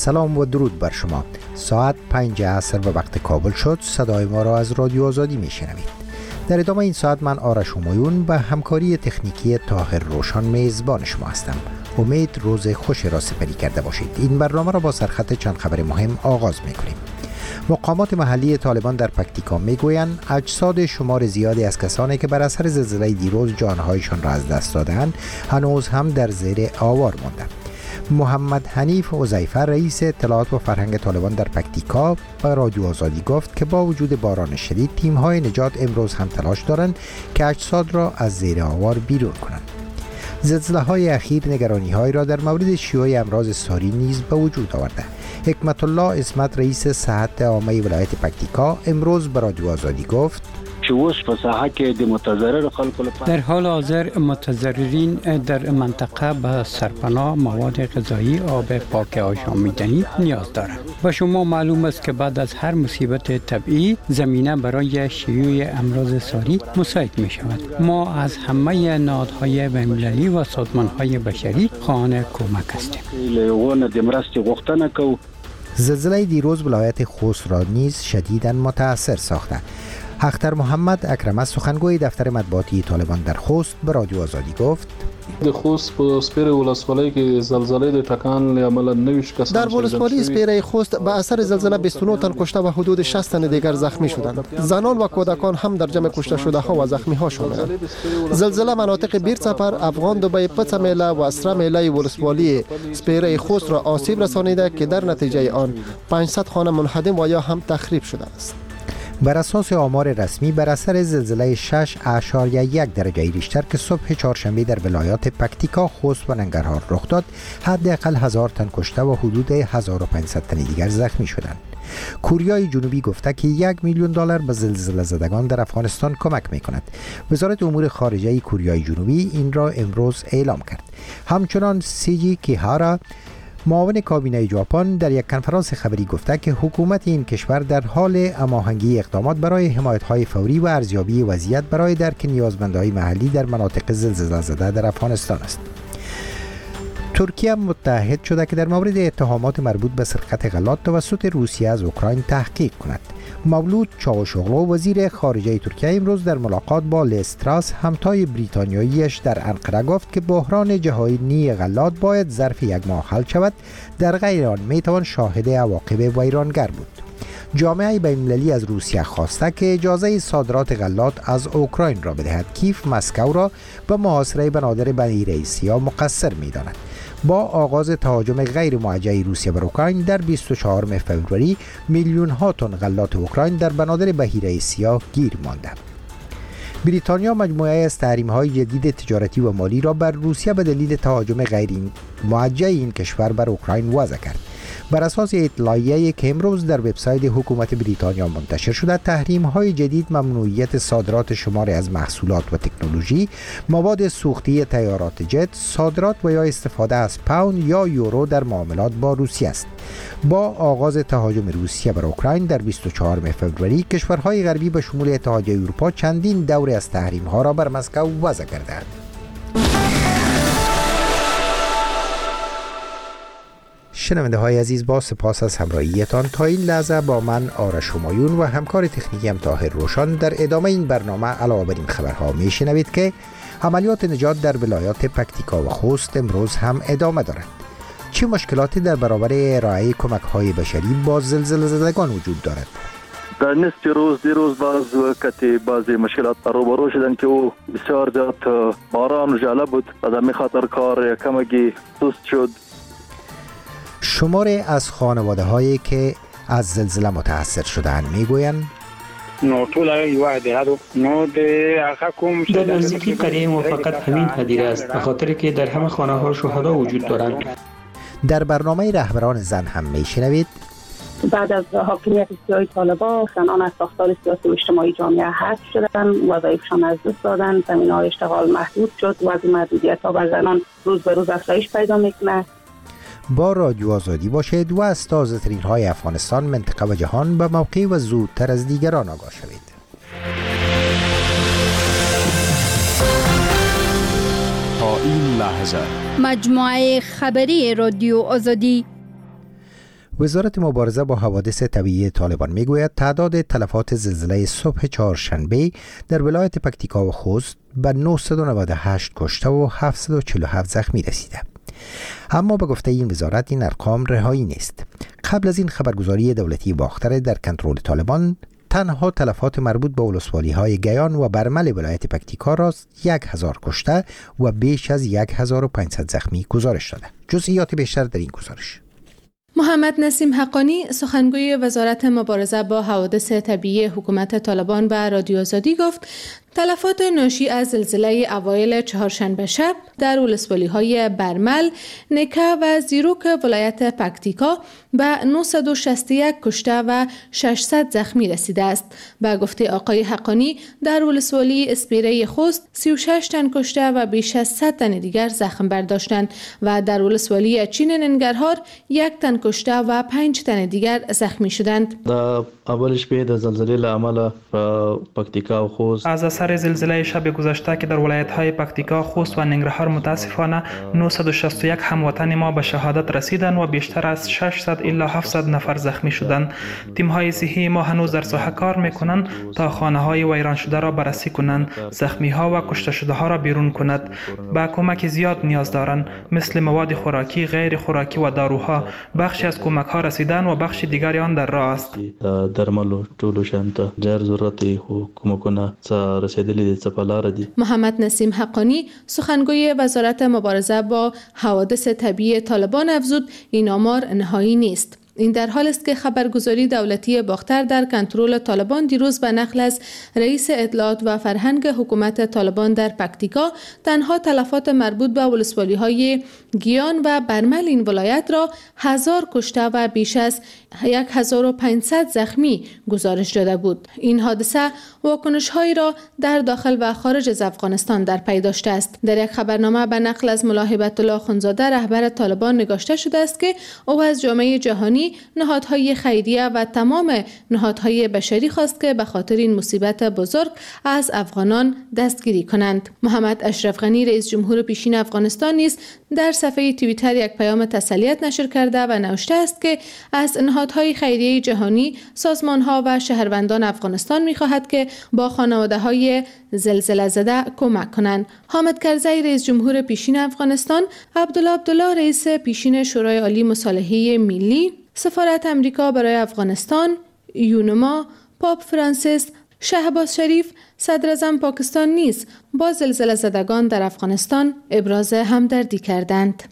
سلام و درود بر شما. ساعت 5 عصر به وقت کابل شد. صدای ما را از رادیو آزادی میشنوید. در ادامه این ساعت من آرش همایون به همکاری تکنیکی طاهر روشن میزبان شما هستم. امید روز خوش را سپری کرده باشید. این برنامه را با سرخط چند خبر مهم آغاز میکنیم. مقامات محلی طالبان در پکتیکا میگویند اجساد شمار زیادی از کسانی که بر اثر زلزله دیروز جانهایشان را از دست دادند هنوز هم در زیر آوار مانده. محمد حنیف عزیفه رئیس اطلاعات و فرهنگ طالبان در پکتیکا به رادیو آزادی گفت که با وجود باران شدید تیم‌های نجات امروز هم تلاش دارند که اجساد را از زیر آوار بیرون کنند. زلزله‌های اخیر نگرانی‌هایی را در مورد شیوع امراض ساری نیز به وجود آورده. حکمت الله اسمت رئیس صحت عامه ولایت پکتیکا امروز به رادیو آزادی گفت در حال حاضر متضررین در منطقه به سرپناه، مواد غذایی، آب پاک آشامیدنی نیاز دارند. و شما معلوم است که بعد از هر مصیبت طبیعی زمینه برای شیوع امراض ساری مساعد می شود. ما از همه نهادهای بین‌المللی و سازمانهای بشری خواهان کمک هستیم. زلزله دیروز ولایت خوست را نیز شدیداً متاثر ساخته. اختر محمد اکرم سخنگوی دفتر مطبوعاتی طالبان در خوست به رادیو آزادی گفت د خوست په سپیره ولسوالۍ کې زلزله د ټکان عملا 90 کسان در ولسوالی سپیره خوست به اثر زلزله 29 تن کشته و حدود 60 تن دیگر زخمی شدند. زنان و کودکان هم در جمع کشته شده ها و زخمی ها شاملند. زلزله مناطق بیرسپر، افغان دبی، پڅمیله و اسرمیله ولسوالی سپیره خوست را آسیب رسانیده که در نتیجه آن 500 خانه منهدم و یا هم تخریب شده است. بر اساس آمار رسمی بر اثر زلزله 6.1 درجه ریشتر که صبح چهارشنبه در ولایات پکتیکا، خوست و ننگرهار رخ داد، حداقل 1000 تن کشته و حدود 1500 تن دیگر زخمی شدند. کوریای جنوبی گفته که $1 میلیون به زلزله زدگان در افغانستان کمک می‌کند. وزارت امور خارجه کوریای جنوبی این را امروز اعلام کرد. همچنان سیجی کیهارا معاون کابینه ژاپن در یک کنفرانس خبری گفته که حکومت این کشور در حال هماهنگی اقدامات برای حمایت‌های فوری و ارزیابی وضعیت برای درک نیازمندهای محلی در مناطق زلزله زده در افغانستان است. ترکیه متحد شده که در مورد اتهامات مربوط به سرقت غلات توسط روسیه از اوکراین تحقیق کند. مولود چاوشوغلو وزیر خارجه ترکیه امروز در ملاقات با لیز تراس همتای بریتانیاییش در انقره گفت که بحران جهانی غلات باید ظرف یک ماه حل شود، در غیر آن میتوان شاهد عواقب ویرانگر بود. جامعه بین‌المللی از روسیه خواسته که اجازه صادرات غلات از اوکراین را بدهد. کیف مسکو را به محاصره بنادر بحیره سیاه مقصر می‌داند. با آغاز تهاجم غیر موجه روسیه بر اوکراین در 24 فوریه میلیون ها تن غلات اوکراین در بنادر بحیره سیاه گیر مانده. بریتانیا مجموعه از تحریم‌های جدید تجارتی و مالی را بر روسیه به دلیل تهاجم غیر موجه این کشور بر اوکراین وضع کرد. بر اساس اطلاعیه‌ای که امروز در وبسایت حکومت بریتانیا منتشر شده، تحریم‌های جدید ممنوعیت صادرات شماری از محصولات و تکنولوژی، مواد سوختی طیارات جت، صادرات و یا استفاده از پوند یا یورو در معاملات با روسیه است. با آغاز تهاجم روسیه بر اوکراین در 24 فوریه، کشورهای غربی به شمول اتحادیه اروپا چندین دوره از تحریم‌ها را بر مسکو وضع کردند. شنونده های عزیز، با سپاس از همراهیتان تا این لحظه با من آرش همایون و همکار تکنیکیم طاهر روشن در ادامه این برنامه علاوه بر این خبرها میشنوید که عملیات نجات در ولایات پکتیکا و خوست امروز هم ادامه دارد. چه مشکلاتی در برابر ارائه کمک های بشری با زلزله زدگان وجود دارد؟ در نصف روز دیروز بعضی مشکلات روبرو شدن که او بسیار زیاد باران و ژاله بود و در خاطر کار کمکی سست شد. شماری از خانواده هایی که از زلزله متاثر شدند میگویند در نزدیکی قریه ما فقط همین هدیره است، به خاطر که در همه خانه ها شهدا وجود دارند. در برنامه رهبران زن هم میشنوید بعد از حاکمیت سیاسی طالبان زنان از ساختار سیاسی و اجتماعی جامعه حذف شدند، وظایفشان از دست دادند، زمینه‌های اشتغال محدود شد و از محدودیت‌ها بر زنان روز به روز افزایش پیدا می‌کند. با رادیو آزادی باشید و از تازه‌ترین های افغانستان، منطقه و جهان به موقع و زودتر از دیگران آگاه شوید. تا این لحظه مجموعه خبری رادیو آزادی. وزارت مبارزه با حوادث طبیعی طالبان میگوید تعداد تلفات زلزله صبح چهارشنبه در ولایت پکتیکا و خوست به 998 کشته و 747 زخمی رسیده. اما به گفته این وزارت این ارقام رهایی نیست. قبل از این خبرگزاری دولتی باختر در کنترل طالبان تنها تلفات مربوط به ولسوالی‌های گیان و برمل ولایت پکتیکا را 1000 کشته و بیش از 1500 زخمی گزارش داده. جزئیات بیشتر در این گزارش. محمد نسیم حقانی سخنگوی وزارت مبارزه با حوادث طبیعی حکومت طالبان به رادیو آزادی گفت تلفات ناشی از زلزله اوایل چهارشنبه شب در ولسوالی‌های برمل، نکه و زیروک ولایت پکتیکا به 961 کشته و 600 زخمی رسیده است. به گفته آقای حقانی در ولسوالی اسپیره خوست 36 تن کشته و بیش از 100 تن دیگر زخم برداشتند و در ولسوالی چین ننگرهار 1 تن کشته و 5 تن دیگر زخمی شدند. در اول شب د زلزله لامل پکتیکا و خوست از اثر زلزله شب گذشته که در ولایت‌های پکتیکا، خوست و ننگرهار متاسفانه 961 هموطن ما به شهادت رسیدند و بیشتر از 600 الی 700 نفر زخمی شدند. تیم‌های صحی ما هنوز در ساحه کار می‌کنند تا خانه‌های ویران شده را بررسی کنند، زخمی‌ها و کشته شده‌ها را بیرون کند. با کمک زیاد نیاز دارند، مثل مواد خوراکی، غیر خوراکی و داروها. بخشی از کمک‌ها رسیدن و بخش دیگری آن در راه است. درملو ټولو شانته جر ضرورت حکومتونه رسیدلی د سپالار دي. محمد نسیم حقانی سخنگوی وزارت مبارزه با حوادث طبیعی طالبان افزود این آمار نهایی نیست. این در حال است که خبرگزاری دولتی باختر در کنترل طالبان دیروز به نقل از رئیس اطلاعات و فرهنگ حکومت طالبان در پکتیکا تنها تلفات مربوط به ولسوالی‌های گیان و برمل این ولایت را 1000 کشته و بیش از 1500 زخمی گزارش داده بود. این حادثه واکنش‌هایی را در داخل و خارج از افغانستان در پی داشته است. در یک خبرنامه به نقل از ملا هیبت الله خونزاده رهبر طالبان نگاشته شده است که او از جامعه جهانی، نهادهای خیریه و تمام نهادهای بشری خواست که به خاطر این مصیبت بزرگ از افغانان دستگیری کنند. محمد اشرف غنی رئیس جمهور پیشین افغانستان نیز در صفحه توییتر یک پیام تسلیت نشر کرده و نوشته است که از نهادهای خیریه جهانی، سازمانها و شهروندان افغانستان می‌خواهد که با خانواده‌های زلزله زده کمک کنند. حامد کرزی رئیس جمهور پیشین افغانستان، عبدالله رئیس پیشین شورای عالی مصالحه ملی، سفارت امریکا برای افغانستان، یونما، پاپ فرانسیس، شهباز شریف، صدر اعظم پاکستان نیز با زلزله زدگان در افغانستان ابراز همدردی کردند.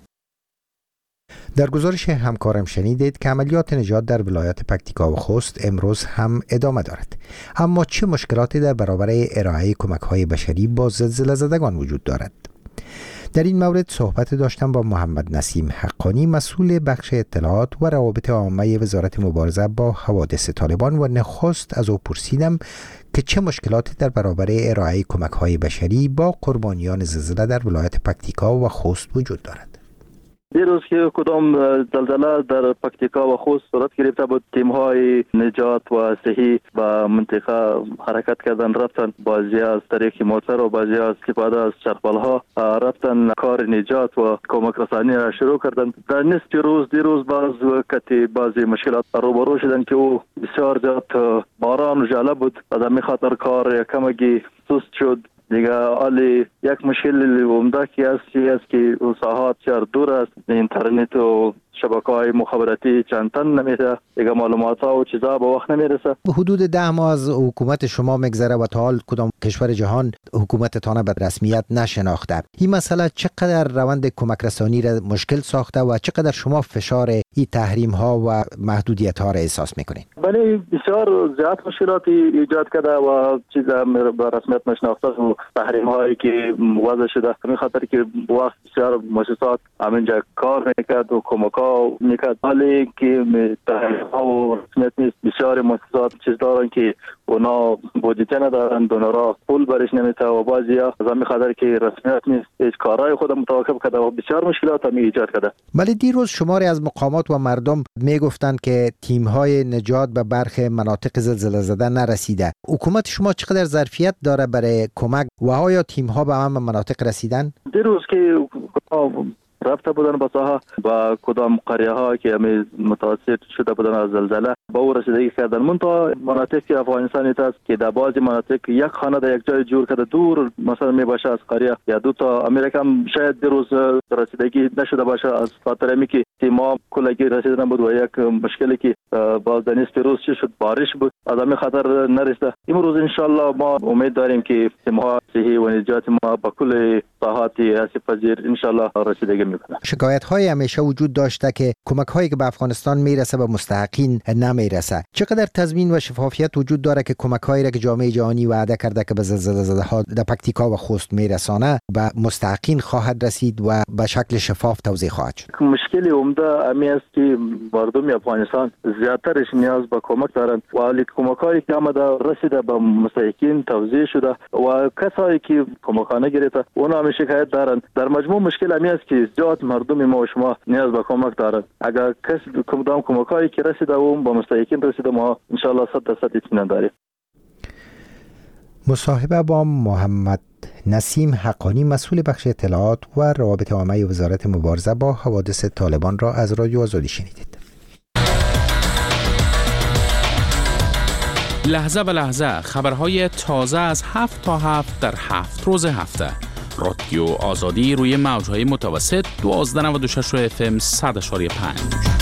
در گزارش همکارم شنیدید که عملیات نجات در ولایت پکتیکا و خوست امروز هم ادامه دارد. اما چه مشکلاتی در برابر ارائه کمک‌های بشری با زلزله زدگان وجود دارد؟ در این مورد صحبت داشتم با محمد نسیم حقانی، مسئول بخش اطلاعات و روابط عامه وزارت مبارزه با حوادث طالبان، و نخست از او پرسیدم که چه مشکلاتی در برابر ارائه کمک‌های بشری با قربانیان زلزله در ولایت پکتیکا و خوست وجود دارد. دیروز که کدام زلزله در پکتیکا و خوست صورت گرفته بود، تیم‌های نجات و صحی و منطقه حرکت کردن، رفتن بعضی از طریق موتر و بعضی از استفاده از چرخبال‌ها رفتن کار نجات و کمک رسانی را شروع کردن. در نصف روز دیروز بعضی مشکلات روبرو شدن که او بسیار زیاد باران و ژاله بود و در می خاطر کار کمکی سست شد. دیگه حالی یک مشکل عمده که است که ساحات بسیار دور است، اینترنت و شبکه‌های مخابراتی چند تن نمیره، دیگه معلومات‌ها و چیزا به وقت نمیرسه. حدود 10 ماه از حکومت شما میگذره و تا حال کدام کشور جهان حکومتتان به رسمیت نشناخته. این مسئله چقدر روند کمک رسانی را مشکل ساخته و چقدر شما فشار این تحریم‌ها و محدودیت‌ها را احساس می‌کنید؟ بله، بسیار زیاد مشکلاتی ایجاد کرده و چیزا به رسمیت نشناخته و تحریم‌هایی که وضع شده، به خاطر که وقت بسیار مؤسسات همینجا کار میکرد و کمک‌ها میکرد، حالی که تحریم‌ها و رسمیت نیست. بسیار مؤسسات چیز دارن که اونا بودجه ندارن، دونرها پول برش نمیته و بعضیا از همین خاطر که رسمیت نیست هیچ کارهای خود متوقف کرده و بسیار مشکلات هم ایجاد کرده. ولی دیروز شماری از مقامات و مردم میگفتند که تیم‌های نجات به برخی مناطق زلزله زده نرسیده. حکومت شما چقدر ظرفیت داره برای کمک و آیا تیم‌ها به همه مناطق رسیدن؟ دیروز که رفته بودن به ساحه و کدام قریه ها که متاثر شده بودن از زلزله به او رسیدگی کردن. منتها مناطق افغانستان است که در بعضی مناطق یک خانه در یک جای جور کرده دور مثلا می باشه از قریه یا دو تا امریکا شاید در روز رسیدگی نشده باشه از خاطر اینکه ما کلگی رسیدن بود و یک مشکلی که باز در نصف روز شد بارش بود از همین خاطر نرسیده. امروز ان شاء الله ما امید داریم که تیم‌ها صحی و نجات ما به کل ساحات آسیب پذیر ان شاء الله رسیدگی میکنه. شکایت‌های همیشه وجود داشته که کمک‌هایی که به افغانستان میرسه به مستحقین نمیرسه. چقدر تضمین و شفافیت وجود داره که کمک‌هایی را که جامعه جهانی وعده کرده که به زلزله زده‌ها در پکتیکا و خوست میرسانه به مستحقین خواهد رسید و به شکل شفاف توزیع خواهد شد؟ مشکل عمده امی است که مردم افغانستان زیاترش نیاز به کمک دارند و کمک‌هایی که آمده رسیده به مستحقین توزیع شده و کسایی که کمک‌ها نگرفته اونا هم شکایت دارند. در مجموع مشکل امی است که زیاد مردم ما و شما نیاز به کمک دارند. اگر کسی کمک‌هایی که رسیده و به مستحقین رسیده ما ان شاء الله 100% اطمینان داریم. مصاحبه با محمد نسیم حقانی مسئول بخش اطلاعات و روابط عامه وزارت مبارزه با حوادث طالبان را از رادیو آزادی شنیدید. لحظه به لحظه خبرهای تازه از 7 تا 7 در 7 روز هفته. رادیو آزادی روی موج‌های متوسط 1296 FM 100.5.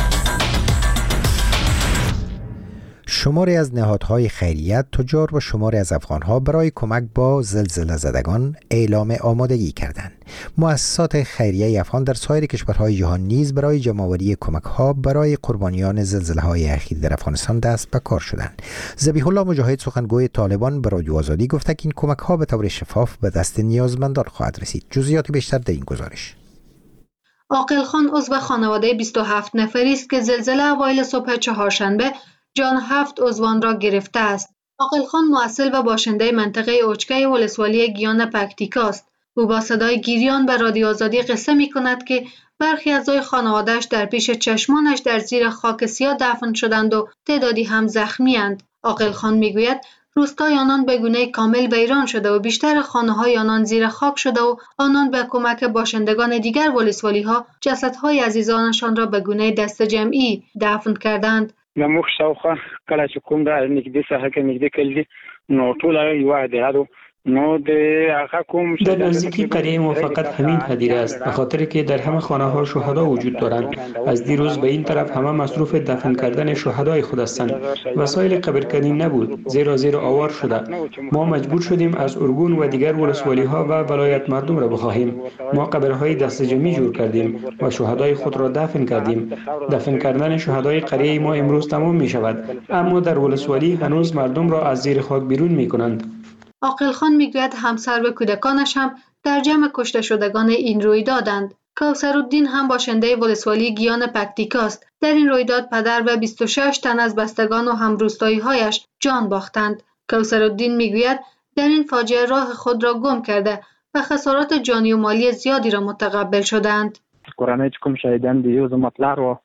شماری از نهادهای خیریت، تجار و شماری از افغانها برای کمک با زلزله زدگان اعلام آمادگی کردند. مؤسسات خیریه افغان در سایر کشورهای جهان نیز برای جمع‌آوری کمک‌ها برای قربانیان زلزله‌های اخیر در افغانستان دست به کار شدند. ذبیح الله مجاهد سخنگوی طالبان به رادیو آزادی گفته که این کمک‌ها به طور شفاف به دست نیازمندان خواهد رسید. جزئیات بیشتر در این گزارش. عاقل خان عضو خانواده 27 نفری است که زلزله اوایل صبح چهارشنبه جان 7 عضوان را گرفته است. عاقل خان مؤصل و باشنده منطقه اوچکه ولسوالی گیان پکتیکا است. او با صدای گریان به رادیو آزادی قصه می کند که برخی اعضای خانواده‌اش در پیش چشمانش در زیر خاک سیاه دفن شدند و تعدادی هم زخمی اند. عاقل خان می گوید روستای آنان به گونه کامل ویران شده و بیشتر خانه‌های آنان زیر خاک شده و آنان به کمک باشندگان دیگر ولسوالی‌ها جسدهای عزیزانشان را به گونه دست جمعی دفن کردند. زموږ شاوخوا کله چې کوم د نږدې ساحه کې نږدې کړي نو ټول یو عادي در نزدیکی قریه ما فقط همین هدیره است، به خاطر که در همه خانه ها شهدا وجود دارند. از دیروز به این طرف همه مصروف دفن کردن شهدای خود هستند. وسایل قبرکنی نبود، زیرا آوار شده. ما مجبور شدیم از ارگون و دیگر ولسوالی ها و ولایت مردم را بخواهیم. ما قبرهای دست جمعی جور کردیم و شهدای خود را دفن کردیم. دفن کردن شهدای قریه ما امروز تمام می شود، اما در ولسوالی هنوز مردم را از زیر خاک بیرون می کنند. عاقل خان میگوید همسر و کودکانش هم در جمع کشته شدگان این رویدادند. کوثرالدین هم باشنده ولسوالی گیان پکتیکا است. در این رویداد پدر و 26 تن از بستگان و همروستایی‌هایش جان باختند. کوثرالدین میگوید در این فاجعه راه خود را گم کرده و خسارات جانی و مالی زیادی را متقبل شدند. کورانه کوم شهیدان دی یو زمطلار و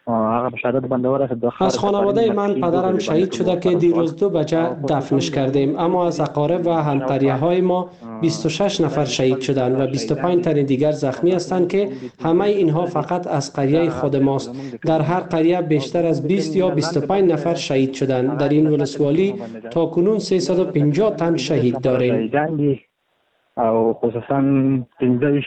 از خانواده من پدرم شهید شده که دیروز 2 بچه دفنش کردیم، اما از اقارب و همقریه های ما 26 نفر شهید شدند و 25 تن دیگر زخمی هستند که همه اینها فقط از قریه خود ماست. در هر قریه بیشتر از 20 یا 25 نفر شهید شدند. در این ولسوالی تا کنون 350 تن شهید داریم. او خصوصا 15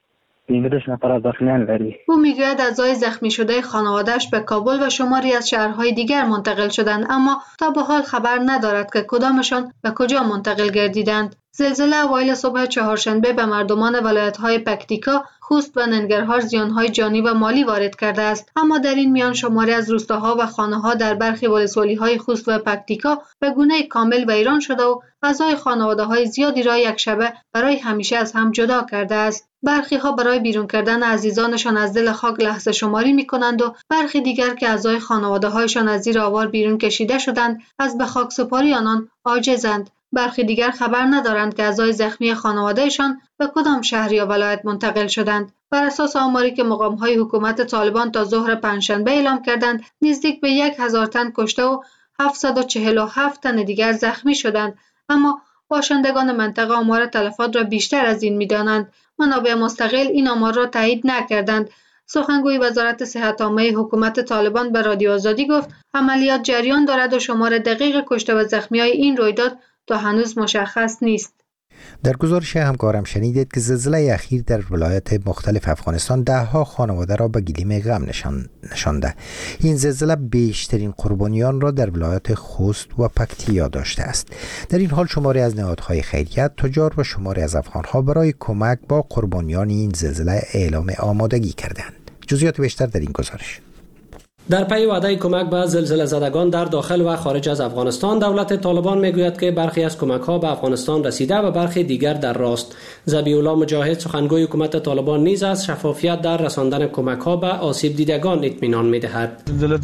او میگوید اعضای زخمی شده خانواده‌اش به کابل و شماری از شهرهای دیگر منتقل شدند، اما تا به حال خبر ندارد که کدامشان به کجا منتقل گردیدند. زلزله اوایل صبح چهارشنبه به مردمان ولایت‌های پکتیکا، خوست و ننگرهار زیان‌های جانی و مالی وارد کرده است، اما در این میان شماری از روستاها و خانه‌ها در برخی ولسوالی‌های خوست و پکتیکا به گونه کامل ویران شده و اعضای خانواده‌های زیادی را یک شبه برای همیشه از هم جدا کرده است. برخی ها برای بیرون کردن عزیزانشان از دل خاک لحظه شماری می‌کنند و برخی دیگر که اعضای خانواده‌هایشان از زیر آوار بیرون کشیده شدند از به خاک سپاری آنان عاجزند. برخی دیگر خبر ندارند که اعضای زخمی خانوادهشان به کدام شهر یا ولایت منتقل شدند. بر اساس آماری که مقام‌های حکومت طالبان تا ظهر پنجشنبه اعلام کردند، نزدیک به 1000 تن کشته و 747 تن دیگر زخمی شدند، اما باشندگان منطقه آمار تلفات را بیشتر از این می‌دانند. منابع مستقل این آمار را تایید نکردند. سخنگوی وزارت صحت عامه حکومت طالبان به رادیو آزادی گفت عملیات جریان دارد و شمار دقیق کشته و زخمی‌های این رویداد تا هنوز مشخص نیست. در گزارش همکارم شنیدید که زلزله اخیر در ولایات مختلف افغانستان ده‌ها خانواده را به گلیم غم نشانده. این زلزله بیشترین قربانیان را در ولایات خوست و پکتیا داشته است. در این حال شماری از نهادهای خیریت، تجار و شماری از افغان‌ها برای کمک با قربانیان این زلزله اعلام آمادگی کردند. جزئیات بیشتر در این گزارش. در پی وعده کمک به زلزله زدگان در داخل و خارج از افغانستان، دولت طالبان میگوید که برخی از کمک‌ها به افغانستان رسیده و برخی دیگر در راست. ذبیح الله مجاهد سخنگوی حکومت طالبان نیز از شفافیت در رساندن کمک‌ها به آسیب دیدگان اطمینان می‌دهد.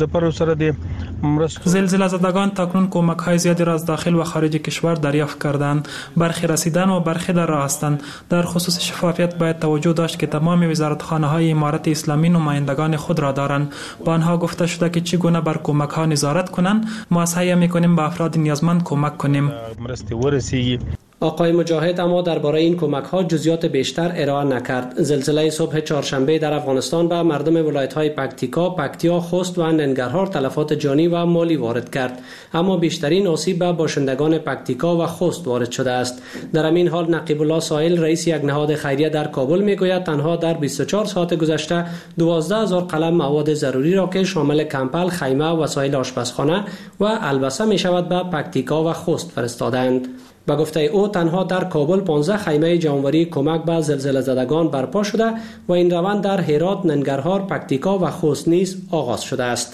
زلزله زدگان تاکنون کمک‌های زیادی را از داخل و خارج کشور دریافت کردند. برخی رسیدن و برخی در راه هستند. در خصوص شفافیت باید توجه داشت که تمام وزارتخانه‌های امارت اسلامی نمایندگان خود را دارند. با آنها گفته شده که چگونه بر کمک‌ها نظارت کنند. ما سعی می‌کنیم به افراد نیازمند کمک کنیم. آقای مجاهد اما درباره این کمک‌ها جزئیات بیشتر ارائه نکرد. زلزله صبح چهارشنبه در افغانستان به مردم ولایت‌های پکتیکا، پکتیا، خوست و ننگرهار تلفات جانی و مالی وارد کرد، اما بیشترین آسیب به باشندگان پکتیکا و خوست وارد شده است. در همین حال نقیب الله سائل رئیس یک نهاد خیریه در کابل میگوید تنها در 24 ساعت گذشته 12000 قلم مواد ضروری را که شامل کمپل، خیمه، وسایل آشپزخانه و البسه میشود به پکتیکا و خوست فرستادند. به گفته او تنها در کابل 15 خیمه جمع‌آوری کمک به زلزله زدگان برپا شده و این روند در هرات، ننگرهار، پکتیکا و خوست نیز آغاز شده است.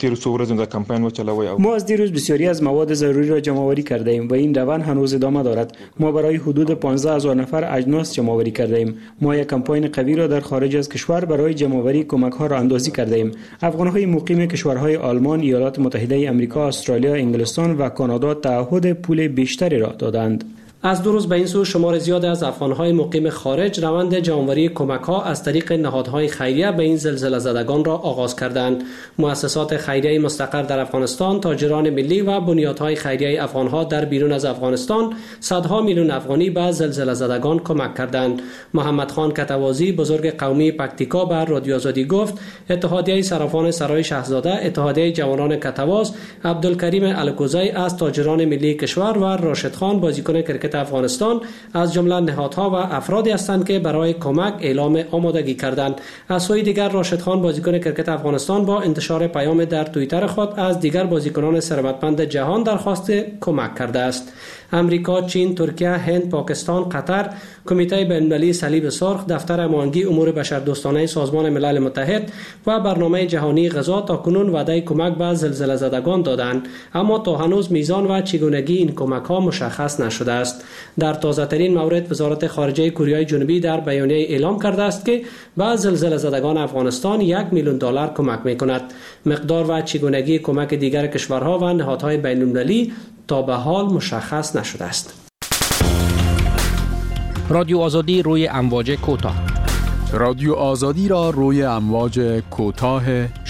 ما از دیروز بسیاری از مواد ضروری را جمع‌آوری کرده ایم و این روند هنوز ادامه دارد. ما برای حدود 15000 نفر اجناس جمع‌آوری کرده ایم. ما یک کمپاین قوی را در خارج از کشور برای جمع‌آوری کمک‌ها را اندازی کرده ایم. افغان‌های مقیم کشورهای آلمان، ایالات متحده آمریکا، استرالیا، انگلستان و کانادا تعهد پول بیشتری را دادند. از دو روز به این سو شمار زیاد از افغان‌های مقیم خارج روند جمع‌آوری کمک‌ها از طریق نهادهای خیریه به این زلزله زدگان را آغاز کردند. مؤسسات خیریه مستقر در افغانستان، تاجران ملی و بنیادهای خیریه افغان‌ها در بیرون از افغانستان صدها میلیون افغانی به زلزله زدگان کمک کردند. محمد خان کتوازی بزرگ قومی پکتیکا بر رادیو آزادی گفت اتحادیه صرافان سرای شاهزاده، اتحادیه جوانان کتواز، عبدالکریم الکوزی از تاجران ملی کشور و راشد خان بازیکن کرکت افغانستان از جمله نهادها و افرادی هستند که برای کمک اعلام آمادگی کردند. از سوی دیگر راشد خان بازیکن کرکت افغانستان با انتشار پیام در توییتر خود از دیگر بازیکنان ثروتمند جهان درخواست کمک کرده است. امریکا، چین، ترکیه، هند، پاکستان، قطر، کمیته بین‌المللی صلیب سرخ، دفتر هماهنگی امور بشردوستانه سازمان ملل متحد و برنامه جهانی غذا تاکنون وعده کمک به زلزله زدگان دادند، اما تا هنوز میزان و چگونگی این کمک‌ها مشخص نشده است. در تازه‌ترین مورد وزارت خارجه کره جنوبی در بیانیه اعلام کرده است که به زلزله زدگان افغانستان $1 میلیون کمک می‌کند. مقدار و چگونگی کمک دیگر کشورها و نهادهای بین‌المللی تا به حال مشخص نشده است. رادیو آزادی روی امواج کوتاه. رادیو آزادی را روی امواج کوتاه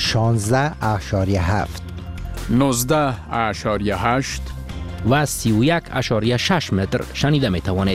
16.7 19.8 و 31.6 متر شنیده می توانید.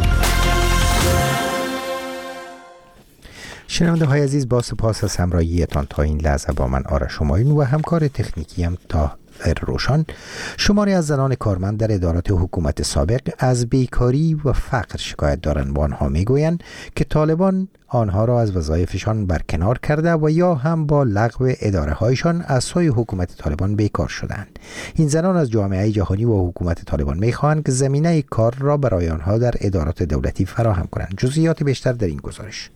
شنونده های عزیز، با سپاس از همراهیتان تا این لحظه با من آرش همایون و همکار تکنیکی هم تا روشن. شماری از زنان کارمند در ادارات حکومت سابق از بیکاری و فقر شکایت دارند و آنها میگویند که طالبان آنها را از وظایفشان برکنار کرده و یا هم با لغو اداره هایشان از سوی حکومت طالبان بیکار شدند. این زنان از جامعه جهانی و حکومت طالبان میخواهند که زمینه کار را برای آنها در ادارات دولتی فراهم کنند. جزئیات بیشتر در این گزارش.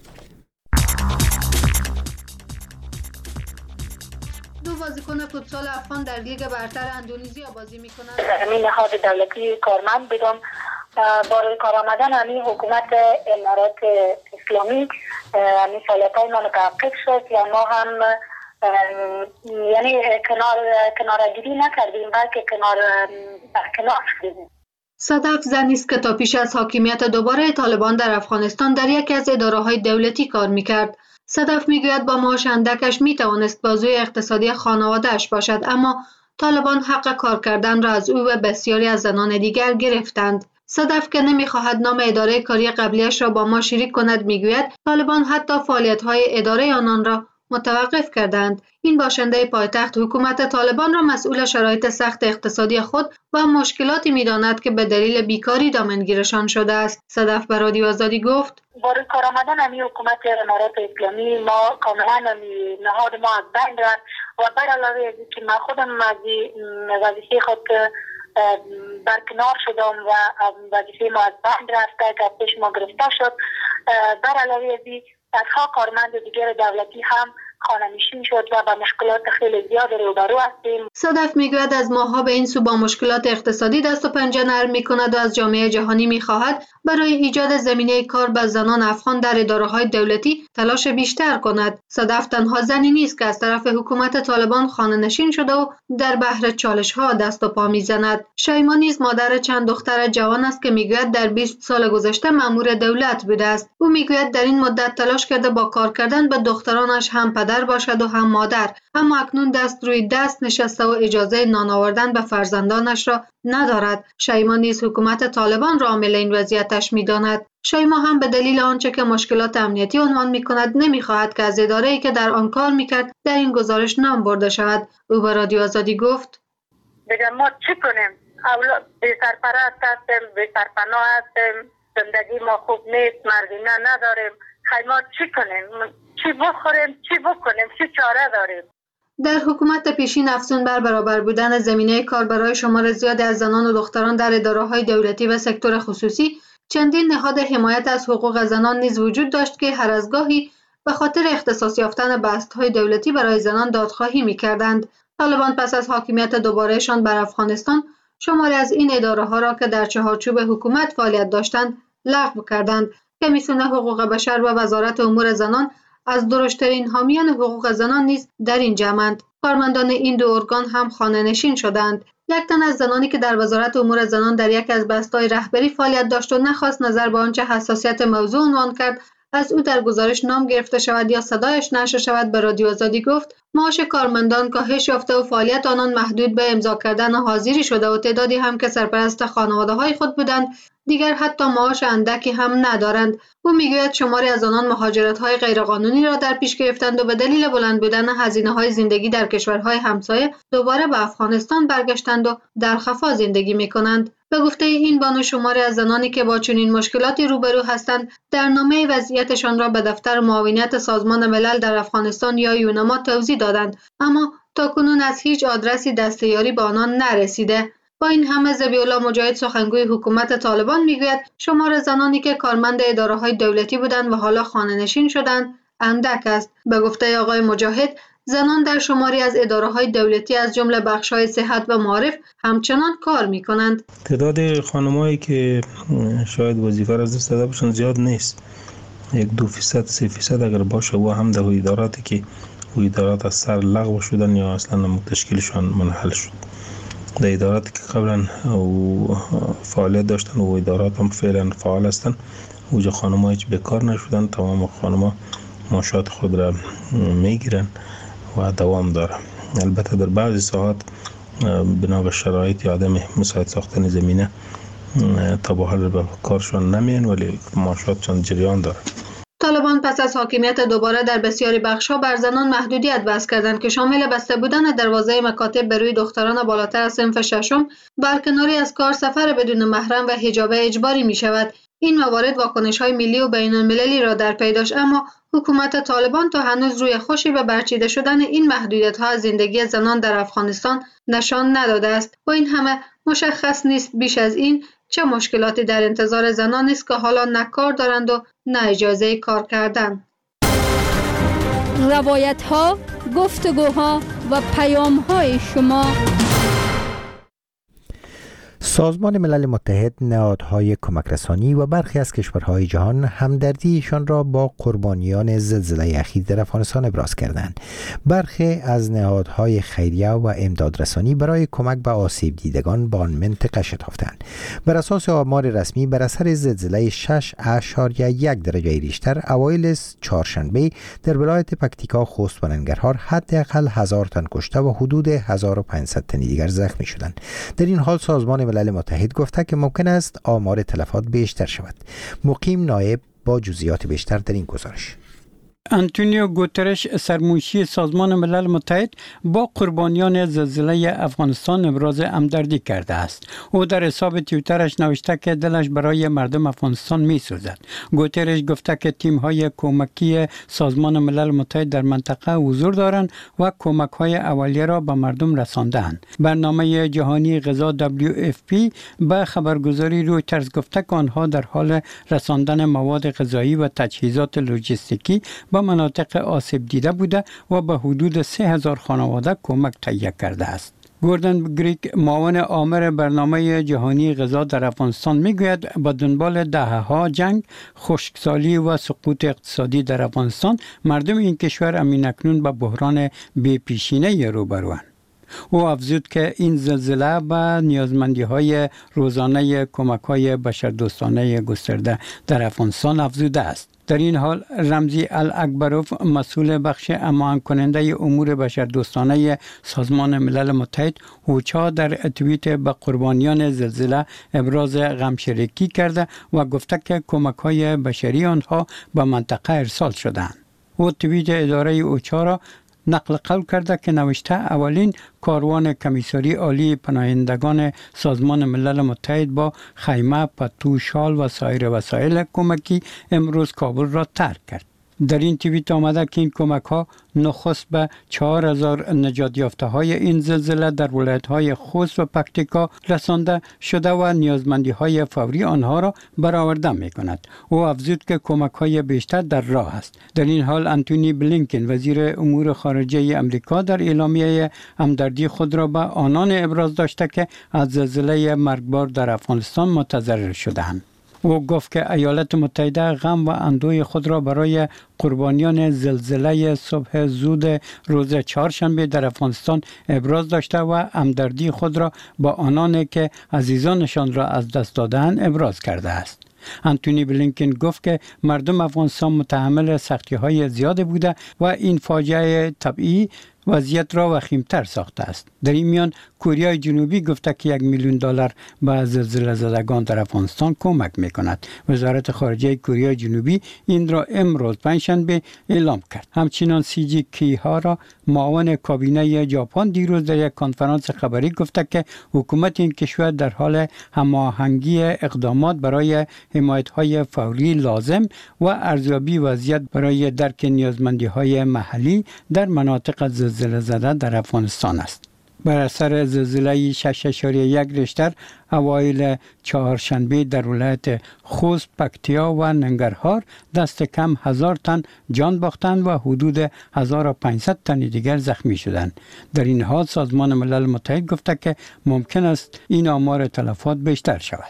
بازیکن فوتسال افغان در لیگ برتر اندونزیا بازی میکنند. همین نهاد دولتی کارمند بدون برای کار آمدن همین حکومت امارات اسلامی همین فعالیت‌های ما متوقف شد یا ما هم یعنی کنارگیری نکردیم بلکه کنار شدیم. صدف زنی است که تا پیش از حاکمیت دوباره طالبان در افغانستان در یکی از اداره‌های دولتی کار میکرد. صدف میگوید با معاش اندکش میتوانست بازوی اقتصادی خانواده‌اش باشد، اما طالبان حق کار کردن را از او و بسیاری از زنان دیگر گرفتند. صدف که نمیخواهد نام اداره کاری قبلیش را با ما شریک کند میگوید طالبان حتی فعالیت‌های اداره آنان را متوقف کردند. این باشنده پایتخت حکومت طالبان را مسئول شرایط سخت اقتصادی خود و مشکلاتی می‌داند که به دلیل بیکاری دامنگیرشان شده است. صدف به رادیو آزادی گفت: برای کار آمدن همی حکومت امارات اسلامی ما کاملا نهاد ما از بین رفت و بر علاوه از که من خودم از وظیفه خود برکنار شدم و وظیفه ما از بین رفته که پیش ما گرفته شد. بر علاوه از صدها کارمند دیگر دولتی هم خانه‌نشین شد و با مشکلات خیلی زیاد روبرو هستیم. صدف میگوید از ماه‌ها به این سو با مشکلات اقتصادی دست و پنجه نرم می‌کند و از جامعه جهانی می‌خواهد برای ایجاد زمینه کار به زنان افغان در اداره‌های دولتی تلاش بیشتر کند. صدف تنها زنی نیست که از طرف حکومت طالبان خانه‌نشین شده و در بحر چالش‌ها دست و پا می‌زند. شیما نیز مادر چند دختر جوان است که میگوید در 20 سال گذشته مأمور دولت بوده است. او میگوید در این مدت تلاش کرده با کار کردن به دخترانش هم پدر باشد و هم مادر، اما اکنون دست روی دست نشسته و اجازه نان آوردن به فرزندانش را ندارد. شیما نیز حکومت طالبان را عامل این وضعیتش می‌داند. شیما هم به دلیل آنچه که مشکلات امنیتی عنوان می‌کند نمی‌خواهد که از اداره‌ای که در آن کار می‌کرد در این گزارش نام برده شود. او به رادیو آزادی گفت: بگم ما چی کنیم؟ اولاد بی سرپرست هستیم، بی سرپناه هستیم، زندگی ما خوب نیست، مردینه نداریم. خیلی ما چی کنیم؟ چی بخوریم؟ چی بکنیم؟ چی چاره داریم؟ در حکومت پیشین افزون بر برابر بودن زمینه کار برای شمار زیادی از زنان و دختران در اداره‌های دولتی و سکتور خصوصی، چندین نهاد حمایت از حقوق زنان نیز وجود داشت که هر از گاهی به خاطر اختصاص یافتن بست‌های دولتی برای زنان دادخواهی می‌کردند. طالبان پس از حاکمیت دوبارهشان بر افغانستان شماری از این اداره‌ها را که در چهارچوب حکومت فعالیت داشتند لغو کردند. کمیسیون حقوق بشر و وزارت امور زنان از درشترین حامیان حقوق زنان نیز در این جمعند. کارمندان این دو ارگان هم خانه‌نشین شدند. یک تن از زنانی که در وزارت امور زنان در یک از بست‌های رهبری فعالیت داشت و نخواست نظر به آنچه حساسیت موضوع عنوان کرد از او در گزارش نام گرفته شود یا صدایش نشر شود، به رادیو آزادی گفت: معاش کارمندان کاهش یافته و فعالیت آنان محدود به امضا کردن حاضری شده و تعدادی هم که سرپرست خانواده‌های خود بودند دیگر حتی معاش اندکی هم ندارند. او میگوید شماری از آنان مهاجرت‌های غیرقانونی را در پیش گرفتند و به دلیل بلند بودن هزینه‌های زندگی در کشورهای همسایه دوباره به افغانستان برگشتند و در خفا زندگی می‌کنند. به گفته این بانو شماری از زنانی که با چنین مشکلاتی روبرو هستند در نامه وضعیتشان را به دفتر معاونیت سازمان ملل در افغانستان یا یونما توضیح دادند، اما تاکنون از هیچ آدرسی دستیاری به آنان نرسیده. با این همه ذبیح‌الله مجاهد سخنگوی حکومت طالبان میگوید شمار زنانی که کارمند اداره‌های دولتی بودند و حالا خانه‌نشین شدند اندک است. به گفته آقای مجاهد زنان در شماری از اداره‌های دولتی از جمله بخش‌های صحت و معارف همچنان کار می‌کنند. تعداد خانمایی که شاید وظیفه را از دست داده باشند زیاد نیست. 1-2% 3% اگر باشه و هم در اداراتی که ادارات از سر لغو شدن یا اصلا تشکیلشان منحل شد. در اداراتی که قبلا فعالیت داشتن و ادارات هم فعلا فعال هستند اوجا خانم‌ها هیچ بیکار نشدن، تمام خانم‌ها معاشات خود را میگیرن و دوام داره. البته در بعضی ساعات بنا به شرایط یا عدم مساعد ساختن زمینه تا به حال به کارشان نمیان ولی معاشاتشان جریان داره. طالبان پس از حاکمیت دوباره در بسیاری بخش‌ها بر زنان محدودیت وضع کردند که شامل بسته بودن دروازه مکاتب به روی دختران بالاتر از صنف ششم، برکناری از کار، سفر بدون محرم و حجاب اجباری می شود. این موارد واکنش‌های ملی و بین‌المللی را در پی داشت، اما حکومت طالبان تا هنوز روی خوشی به برچیده شدن این محدودیت‌ها از زندگی زنان در افغانستان نشان نداده است. با این همه مشخص نیست بیش از این چه مشکلاتی در انتظار زنان است که حالا نه کار دارند و نه اجازه کار کردن. روایت‌ها، گفتگوها و پیام‌های شما. سازمان ملل متحد، نهادهای کمک رسانی و برخی از کشورهای جهان همدردیشان را با قربانیان زلزله اخیر در افغانستان ابراز کردند. برخی از نهادهای خیریه و امدادرسانی برای کمک به آسیب دیدگان به آن منطقه شتافتند. بر اساس آمار رسمی بر اثر زلزله 6.1 درجه ریشتر اوایل چهارشنبه در ولایت پکتیکا، خوست و ننگرهار حداقل 1000 تن کشته و حدود 1500 تن دیگر زخمی شدند. در این حال سازمان ملل متحد گفته که ممکن است آمار تلفات بیشتر شود. مقیم نایب با جزئیات بیشتر در این گزارش. آنتونیو گوترش سرمنشی سازمان ملل متحد با قربانیان زلزله افغانستان ابراز همدردی کرده است. او در حساب توییترش نوشته که دلش برای مردم افغانستان می‌سوزد. گوترش گفته که تیم‌های کمکی سازمان ملل متحد در منطقه حضور دارند و کمک‌های اولیه را به مردم رسانده‌اند. برنامه جهانی غذا WFP به خبرگزاری رویترز گفته که آنها در حال رساندن مواد غذایی و تجهیزات لوجستیکی به مناطق آسیب دیده بوده و به حدود 3000 خانواده کمک تهیه کرده است. گوردن گریک معاون آمر برنامه جهانی غذا در افغانستان میگوید با دنبال دهه‌ها جنگ، خشکسالی و سقوط اقتصادی در افغانستان مردم این کشور اکنون به بحران بی‌پیشینه روبروند. او افزود که این زلزله به نیازمندی‌های روزانه کمک‌های بشردوستانه گسترده در افغانستان افزوده است. در این حال رمزی الاکبروف مسئول بخش امان کننده امور بشردوستانه سازمان ملل متحد اوچا در توییت به قربانیان زلزله ابراز غمشریکی کرده و گفته که کمک‌های بشری آنها به منطقه ارسال شدند. او توییت اداره اوچا را نقل قول کرده که نوشته اولین کاروان کمیساری عالی پناهندگان سازمان ملل متحد با خیمه، پتو، شال و سایر وسایل کمکی امروز کابل را ترک کرد. در این توییت آمده که این کمک ها نخست به 4000 نجات یافته های این زلزله در ولایت های خوست و پکتیکا رسانده شده و نیازمندی های فوری آنها را برآورده می کند. او افزود که کمک های بیشتر در راه است. در این حال آنتونی بلینکن وزیر امور خارجه امریکا در اعلامیه همدردی خود را به آنان ابراز داشته که از زلزله مرگبار در افغانستان متضرر شدند. او گفت که ایالات متحده غم و اندوه خود را برای قربانیان زلزله صبح زود روز چهارشنبه در افغانستان ابراز داشته و همدردی خود را با آنانی که عزیزانشان را از دست دادند ابراز کرده است. آنتونی بلینکن گفت که مردم افغانستان متحمل سختی‌های زیاد بوده و این فاجعه طبیعی وضعیت را وخیم‌تر ساخته است. در این میان کره جنوبی گفته که $1 میلیون به زلزله زدگان در افغانستان کمک می‌کند. وزارت خارجه کره جنوبی این را امروز پنجشنبه اعلام کرد. همچنین سیجی کیهارا معاون کابینه ژاپن دیروز در یک کنفرانس خبری گفته که حکومت این کشور در حال هماهنگی اقدامات برای حمایت‌های فوری لازم و ارزیابی وضعیت برای درک نیازمندی‌های محلی در مناطق زلزله زده در افغانستان است. بر اثر زلزله 6.1 ریشتر اوایل چهارشنبه در ولایت خوست، پکتیا و ننگرهار دست کم 1000 تن جان باختند و حدود 1500 تن دیگر زخمی شدند. در این حال سازمان ملل متحد گفته که ممکن است این آمار تلفات بیشتر شود.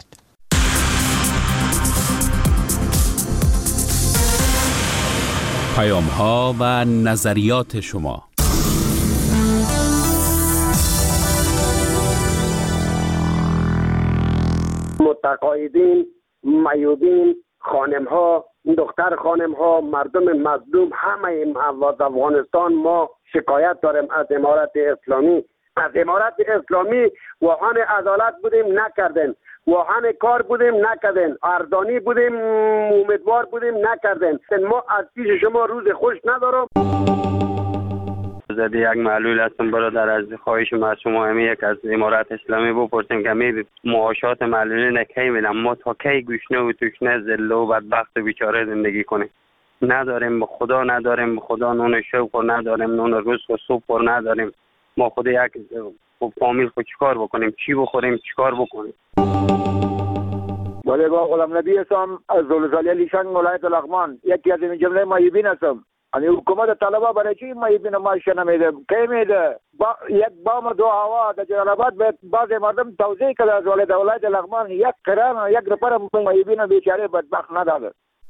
پیام‌ها و نظریات شما. متقاعدین، معیوبین، خانم‌ها، دختر خانم‌ها، مردم مظلوم، همه از افغانستان ما شکایت داریم از امارت اسلامی. از امارت اسلامی واهان عدالت بودیم نکردن، واهان کار بودیم نکردن، ارزانی بودیم امیدوار بودیم نکردن. ما از پیش شما روز خوش ندارم. زده یک معلول هستم برادر، از خواهش ما از شما همه یک از امارت اسلامی بپرسیم که می معاشات معلولین کی میدن؟ ما تا کی گوشنه و توشنه ذله و بدبخت و بیچاره زندگی کنیم؟ نداریم به خدا، نداریم به خدا نون شوق و نداریم نون رزق و سوپ و نداریم. ما خود یک فامیل خود چیکار بکنیم؟ چی بخوریم؟ چیکار بکنیم؟ بله با غلام نبی هستم از زلزله لیشنگ ولایت لغمان، یکی از این جمله معیوبین هستم. یعنی حکومت طلبه برای چی معیوبین معاش نمیده؟ کی میده؟ یک بام دو هوا در جلال آباد به بعض مردم توزیع کرده از ولایت لغمان، یک کران یک نفر معیوبین بیچاره بدبخت نداده.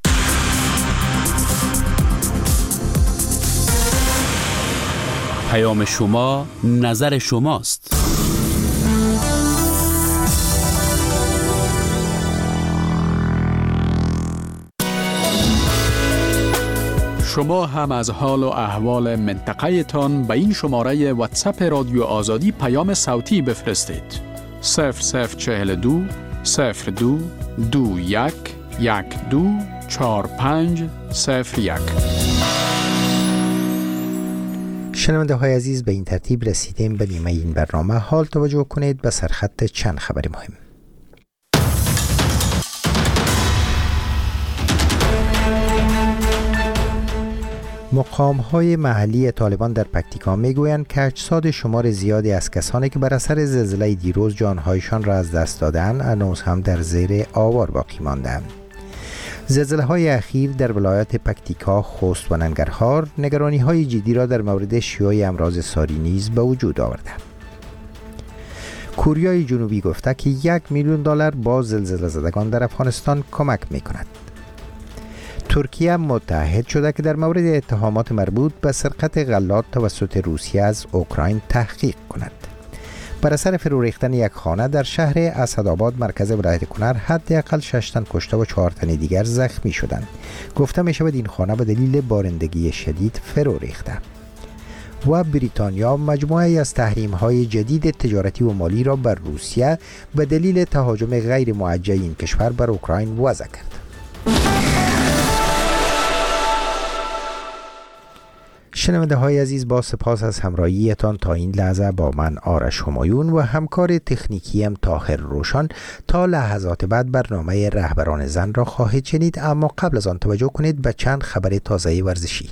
پیام شما نظر شماست. شما هم از حال و احوال منطقه تان به این شماره واتساپ رادیو آزادی پیام صوتی بفرستید. 0042 02 21 12 4501. شنونده های عزیز، به این ترتیب رسیدیم به نیمه این برنامه. حال توجه کنید به سرخط چند خبر مهم. مقام‌های محلی طالبان در پکتیکا میگویند که اجساد شمار زیادی از کسانی که بر اثر زلزله دیروز جانهایشان را از دست دادند هنوز هم در زیر آوار باقی ماندند. زلزله‌های اخیر در ولایات پکتیکا، خوست و ننگرهار نگرانی‌های جدی را در مورد شیوع امراض ساری نیز به وجود آورده. کره جنوبی گفته که $1,000,000 با زلزله زدگان در افغانستان کمک می‌کند. ترکیه متحد شده که در مورد اتهامات مربوط به سرقت غلات توسط روسیه از اوکراین تحقیق کند. بر اثر فرو ریختن یک خانه در شهر اسدآباد مرکز ولایت کنر حداقل 6 تن کشته و 4 تن دیگر زخمی شدند. گفته می شود این خانه به دلیل بارندگی شدید فرو ریخته. و بریتانیا مجموعه از تحریم‌های جدید تجارتی و مالی را بر روسیه به دلیل تهاجم غیر موجه این کشور بر اوکراین وضع کرد. شنونده های عزیز، با سپاس از همراهیتان تا این لحظه با من آرش همایون و همکار تکنیکیم طاهر روشن. تا لحظات بعد برنامه رهبران زن را خواهید شنید، اما قبل از آن توجه کنید به چند خبر تازه ورزشی.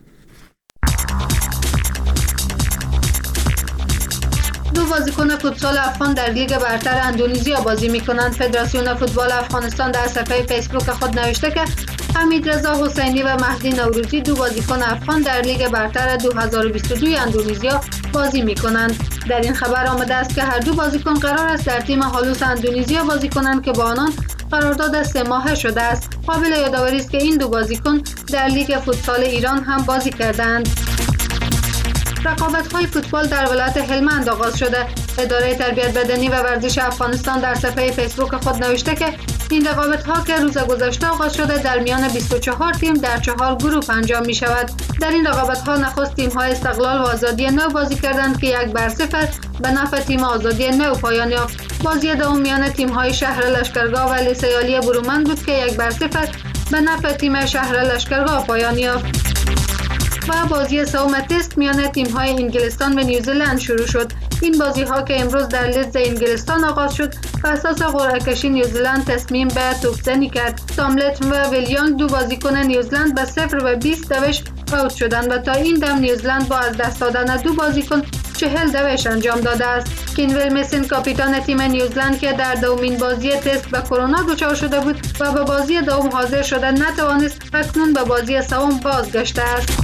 دو بازیکن فوتسال افغان در لیگ برتر اندونزیا بازی می‌کنند. فدراسیون فوتبال افغانستان در صفحه فیسبوک خود نوشته که حمید رضا حسینی و مهدی نوروزی دو بازیکن افغان در لیگ برتر 2022 اندونزیا بازی می‌کنند. در این خبر آمده است که هر دو بازیکن قرار است در تیم هالوس اندونزیا بازی کنند که با آنان قرارداد 3 ماهه شده است. قابل یادآوری است که این دو بازیکن در لیگ فوتسال ایران هم بازی کردند. رقابت‌های فوتبال در ولایت هلمند آغاز شده. اداره تربیت بدنی و ورزش افغانستان در صفحه فیسبوک خود نوشته که این رقابت‌ها که روز گذشته آغاز شده در میان 24 تیم در 4 گروه انجام می‌شود. در این رقابت‌ها نخست تیم‌های استقلال و آزادی نو بازی کردند که 1-0 به نفع تیم آزادی نو پایان یافت. بازی دوم میان تیم‌های شهر لشکرگاه و لیسه برومند بود که 1-0 به نفع تیم شهر لشکرگاه پایان یافت. و بازی سوم تست میان تیم‌های انگلستان و نیوزلند شروع شد. این بازی‌ها که امروز در لیدز انگلستان آغاز شد، بر اساس قرعه کشی نیوزلند تصمیم به توپ‌زنی کرد. ساملت و ویلیانگ دو بازیکن نیوزلند به 0 و 20 دوش اوت شدند و تا این دم نیوزلند با از دست دادن دو بازیکن 40 دوش انجام داده است. کینول میسن کاپیتان تیم نیوزلند که در دومین بازی تست به کرونا دچار شده بود و به بازی دوم حاضر شده نتوانست، اکنون به بازی سوم بازگشته است.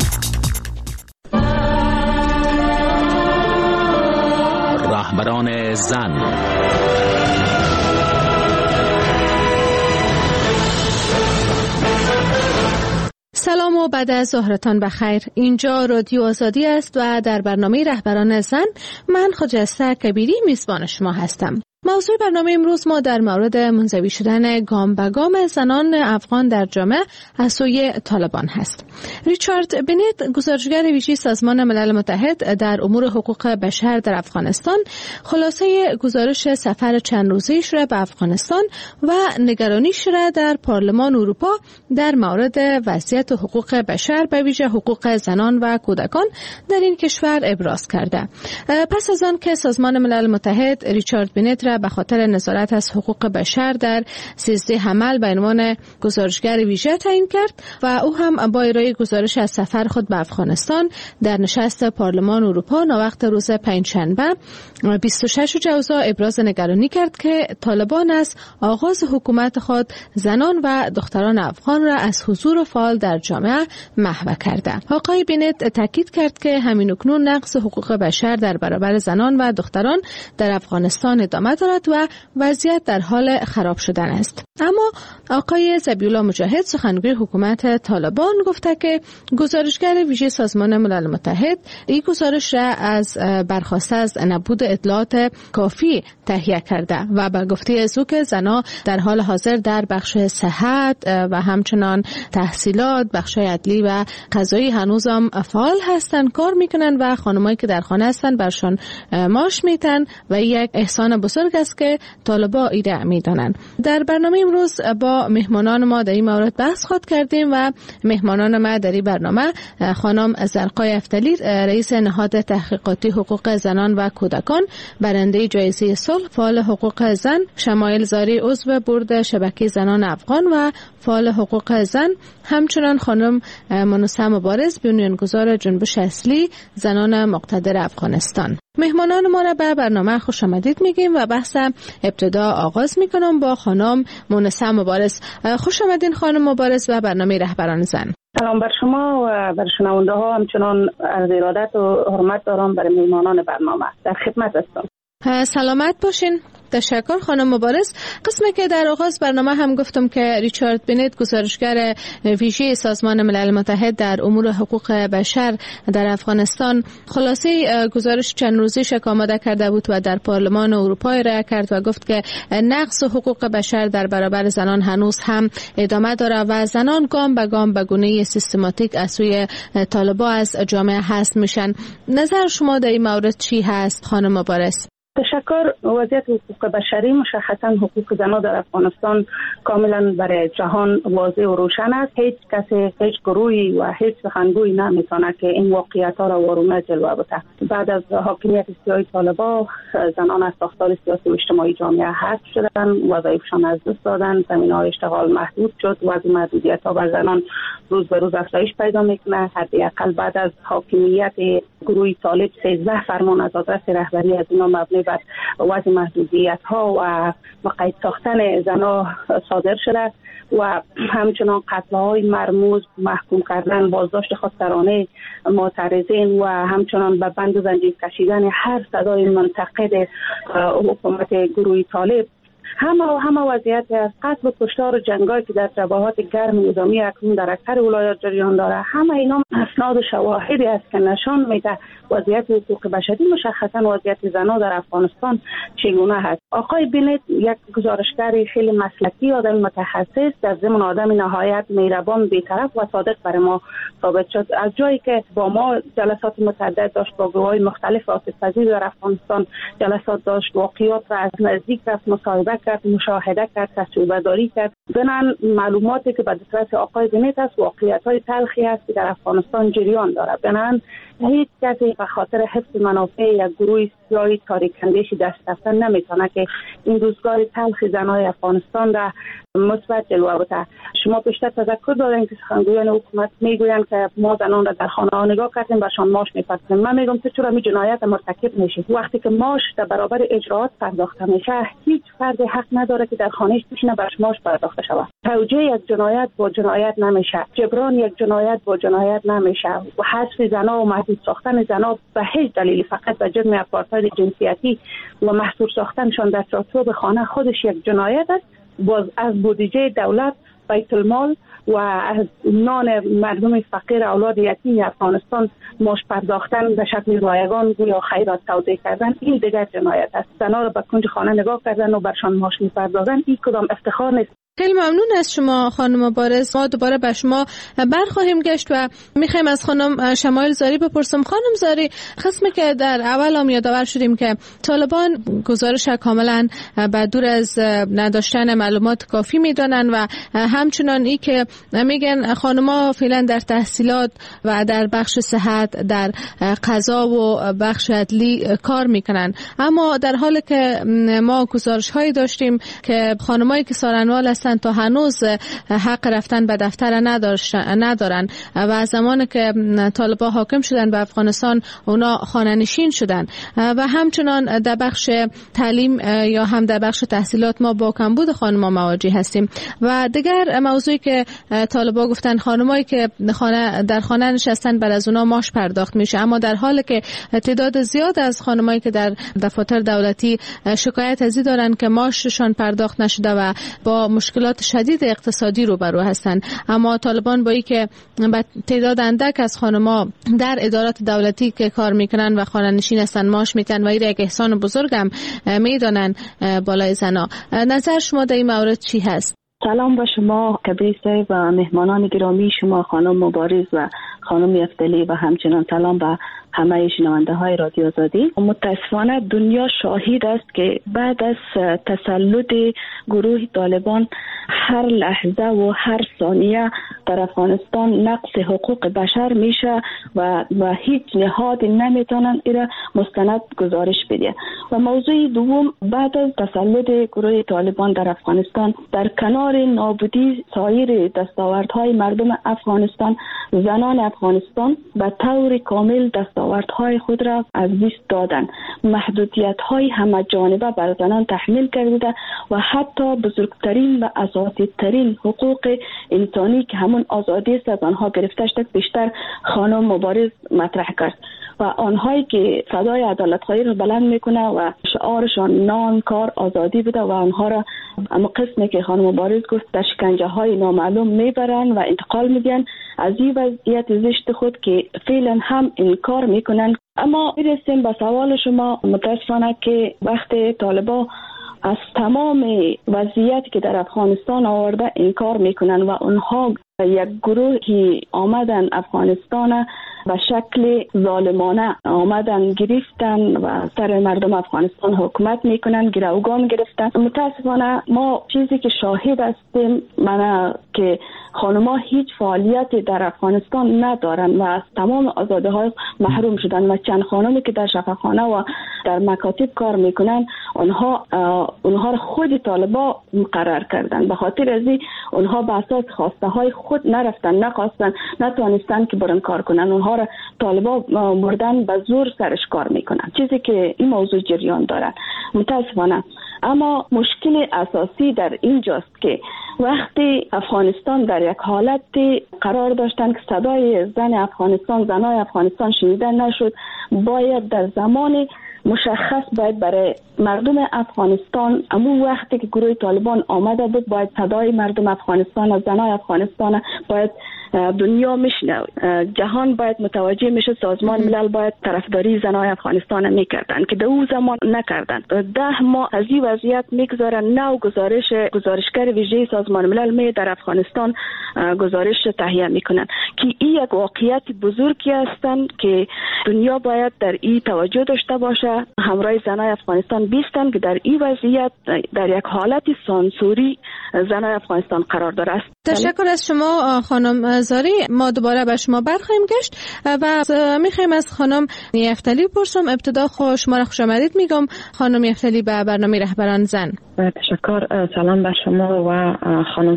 رهبران زن. سلام و بعد از ظهرتان بخیر. اینجا رادیو آزادی است و در برنامه رهبران زن من خجسته کبیری میزبان شما هستم. موضوع برنامه امروز ما در مورد منزوی شدن گام به گام زنان افغان در جامعه از سوی طالبان هست. ریچارد بنت، گزارشگر ویژه سازمان ملل متحد در امور حقوق بشر در افغانستان، خلاصه گزارش سفر چند روزه‌ایش را به افغانستان و نگرانیش را در پارلمان اروپا در مورد وضعیت حقوق بشر به ویژه حقوق زنان و کودکان در این کشور ابراز کرده. پس از آن که سازمان ملل متحد ریچارد بنت به خاطر نظارت از حقوق بشر در 13 حمل به عنوان گزارشگر ویژه تعیین کرد و او هم با ارائه گزارش از سفر خود به افغانستان در نشست پارلمان اروپا ناوقت روز پنجشنبه 26 جوزا ابراز نگرانی کرد که طالبان از آغاز حکومت خود زنان و دختران افغان را از حضور فعال در جامعه محو کرده. آقای بنت تاکید کرد که همین اکنون نقض حقوق بشر در برابر زنان و دختران در افغانستان ادامه دارد و وضعیت در حال خراب شدن است. اما آقای ذبیح‌الله مجاهد سخنگوی حکومت طالبان گفته که گزارشگر ویژه سازمان ملل متحد این گزارش را از برخواسته از نبود اطلاعات کافی تهیه کرده و به گفته از او که زنها در حال حاضر در بخش صحت و همچنان تحصیلات، بخش عدلی و قضایی هنوز هم فعال هستند، کار میکنن و خانمایی که در خانه هستند برشان معاش میتن و یک احسان بزرگ است که طالبان ایده میدانند. در برنامه امروز با مهمانان ما در این مورد بحث خواهد کردیم و مهمانان ما در این برنامه خانم زرقای افتلی، رئیس نهاد تحقیقاتی حقوق زنان و کودکان، برنده جایزه صلح، فعال حقوق زن، شمایل زاری، عضو بورد شبکه زنان افغان و فعال حقوق زن، همچنان خانم منوسه مبارز، بنیانگذار جنبش اصلی زنان مقتدر افغانستان. مهمانان ما را به برنامه خوش آمدید میگیم و بحث ابتدا آغاز میکنم با خانم منوسه مبارز. خوش آمدین خانم مبارز و برنامه رهبران زن. سلام بر شما و بر شنونده ها، همچنان از ارادت و حرمت دارم برای مهمانان برنامه. در خدمت هستم. سلامت باشین. تشکر خانم مبارز. قسمی که در آغاز برنامه هم گفتم که ریچارد بنت، گزارشگر ویژه سازمان ملل متحد در امور حقوق بشر در افغانستان، خلاصه گزارش چند روزیش آماده کرده بود و در پارلمان اروپا ارائه کرد و گفت که نقض حقوق بشر در برابر زنان هنوز هم ادامه داره و زنان گام به گام به گونه سیستماتیک از سوی طالبان از جامعه حذف میشن. نظر شما در این مورد چی هست خانم مبارز؟ تشکر. وضعیت حقوق بشری، مشخصا حقوق زنان در افغانستان کاملا برای جهان واضح و روشن است. هیچ کسی، هیچ گروهی و هیچ سخنگویی نمیتونه که این واقعیت ها را وارونه جلوه بده. بعد از حاکمیت سیاسی طالبان، زنان از ساختار سیاسی و اجتماعی جامعه حذف شدند، وظایفشان از دست دادند، زمینه‌های اشتغال محدود شد، وضع محدودیت‌ها بر زنان روز به روز افزایش پیدا میکنه. حداقل بعد از حاکمیت گروه طالب 13 فرمان از آدرس رهبری از اینا مبنی بر وضع محدودیت‌ها و قید ساختن زنها صادر شده و همچنان قتل‌های مرموز، محکوم کردن، بازداشت خودسرانه معترضین و همچنان به بند و زنجیر کشیدن هر صدای منتقد حکومت گروه طالب. همه وضعیت از قتل و کشتار و جنگایی که در جبهات گرم نظامی اکنون در اکثر ولایات جریان داره، همه اینا اسناد و شواهدی است که نشان میده وضعیت حقوق بشری، مشخصا وضعیت زنان در افغانستان چگونه هست. آقای بنت یک گزارشگر خیلی مسلکی، آدم متخصص، در ضمن آدم نهایت مهربان، بی‌طرف و صادق برای ما ثابت شد. از جایی که با ما جلسات متعدد داشت، با گروه‌های مختلف آسیب‌پذیر در افغانستان جلسات داشت، واقعیات را از نزدیک رفت، مصاحبه کرد، مشاهده کرد، تجربه‌داری کرد. ضمن معلوماتی که به دسترس آقای بنت است، واقعیت‌های تلخی است که در افغانستان جریان دارد. بنابراین هیچ کسی به خاطر حفظ منافع یک گروه سیاسی تاریک‌اندیشی دست رفتن نمیتونه که این روزگار تلخ زنای افغانستان را مثبت جلوه بده. شما بیشتر تذکر دارین که سخنگویان حکومت میگویند که ما زنان را در خانه ها نگاه کردیم برشان معاش می‌پردازیم. من میگم تو چرا می جنایت مرتکب میشی؟ وقتی که معاش در برابر اجراات پرداخته میشه، هیچ فرد حق نداره که در خانه‌اش بشینه برش معاش پرداخته شود. توجیه یک جنایت با جنایت نمیشه، جبران یک جنایت با جنایت نمیشه و حذف زنا و محدود ساختن زنا به هیچ دلیلی فقط به جرم آپارتاید جنسیتی و محصور ساختنشان در چارچوب خانه خودش یک جنایت است. باز از بودجه دولت، بیت المال و از نان مردم فقیر اولاد یتیم افغانستان معاش پرداختن به شکل رایگان یا خیرات توزیع کردن، این دیگر جنایت است. زنها را به کنج خانه نگاه کردن و برشان معاش می‌پردازن، این کدام افتخار نیست. خیلی ممنون از شما خانم مبارز. ما دوباره به شما برخواهیم گشت و میخوایم از خانم شمایل زاری بپرسم. خانم زاری، قسمی که در اول هم یادآور شدیم که طالبان گزارش کاملا به دور از نداشتن معلومات کافی میدانن و همچنان ای که میگن خانم‌ها فعلا در تحصیلات و در بخش صحت، در قضا و بخش عدلی کار میکنن، اما در حالی که ما گزارش هایی داشتیم که خانمایی که سارنوال هستند تا هنوز حق رفتن به دفتر ندارن و زمانی که طالبان حاکم شدن به افغانستان اونا خانه‌نشین شدن و همچنان در بخش تعلیم یا هم در بخش تحصیلات ما با کمبود خانم‌ها مواجه هستیم. و دیگر موضوعی که طالبان گفتن خانمایی که در خانه نشستن بعد از اونا ماش پرداخت میشه، اما در حالی که تعداد زیاد از خانمایی که در دفاتر دولتی شکایت از این دارن که ماششان پرداخت نشده و با مشکلات شدید اقتصادی روبرو هستن، اما طالبان با اینکه تعداد اندک از خانم‌ها در ادارات دولتی که کار میکنن و خانه نشین هستن ماش میتن و این یک احسان بزرگم میدانن بالای زنا. نظر شما در این مورد چی هست؟ سلام به شما کبیر صاحب و مهمانان گرامی شما خانم مبارز و خانم یفتلی و همچنان سلام به همه شنونده های رادیو آزادی. متاسفانه دنیا شاهد است که بعد از تسلط گروه طالبان هر لحظه و هر ثانیه در افغانستان نقض حقوق بشر میشه و هیچ نهاد نمیتونن ایره مستند گزارش بده. و موضوع دوم، بعد از تسلط گروه طالبان در افغانستان در کنار نابودی سایر دستاوردهای مردم افغانستان، زنان افغانستان به طور کامل دستاوردهای خود را از دست دادند. محدودیت‌های همه جانبه بر زنان تحمیل کرده و حتی بزرگترین و اساسی‌ترین حقوق انسانی که همون آزادی است از آنها گرفته شد بیشتر خانم مبارز مطرح کرد و آنهایی که صدای عدالت‌خواهی را بلند میکنه و شعارشان نان، کار، آزادی بوده و آنها را اما قسمی که خانم مبارز گفت در شکنجه‌های نامعلوم میبرن و انتقال میدن از این وضعیت زشت خود که فعلا هم انکار میکنن. اما میرسیم به سوال شما. متاسفانه که وقتی طالبان از تمام وضعیتی که در افغانستان آورده انکار میکنن و اونها یک گروهی آمدن افغانستان به شکل ظالمانه آمدن گرفتن و سر مردم افغانستان حکومت میکنن، گروگان گرفتن. متاسفانه ما چیزی که شاهد هستیم من که خانم‌ها هیچ فعالیتی در افغانستان ندارن و از تمام آزادی‌های محروم شدن و چند خانمی که در شفاخانه و در مکاتب کار میکنن اونها را خود طالبان مقرر کردن. به خاطر از این اونها به اساس خواسته های خود نرفتن، نتوانستن که برن کار کنن. اونها را طالبان مردن به زور سرش کار میکنن، چیزی که این موضوع جریان دارن متاسفانه. اما مشکل اساسی در اینجاست که وقتی افغانستان در یک حالت قرار داشتن که صدای زنای افغانستان شنیده نشد، باید در زمان مشخص برای مردم افغانستان امو وقتی که گروه طالبان آمده بود باید صدای مردم افغانستان از زنای افغانستان باید دنیا میشنه، جهان باید متوجه میشه، سازمان ملل باید طرفداری زنای افغانستان میکردن که در اون زمان نکردن. 10 ماه از این وضعیت میگذارن. نو گزارشگر ویژه سازمان ملل می در افغانستان گزارش تهیه میکنن که این یک واقعیت بزرگی هستن که دنیا باید در این توجه داشته باشه، همراه زنای افغانستان بیستن که در این وضعیت در یک حالت سانسوری زنای افغانستان قرار داره است. تشکر از شما خانم زاری. ما دوباره به شما برخواهیم گشت و میخوایم از خانم یفتلی بپرسم. ابتدا شما را خوش آمدید میگم خانم یفتلی به برنامه رهبران زن. تشکر. سلام به شما و خانم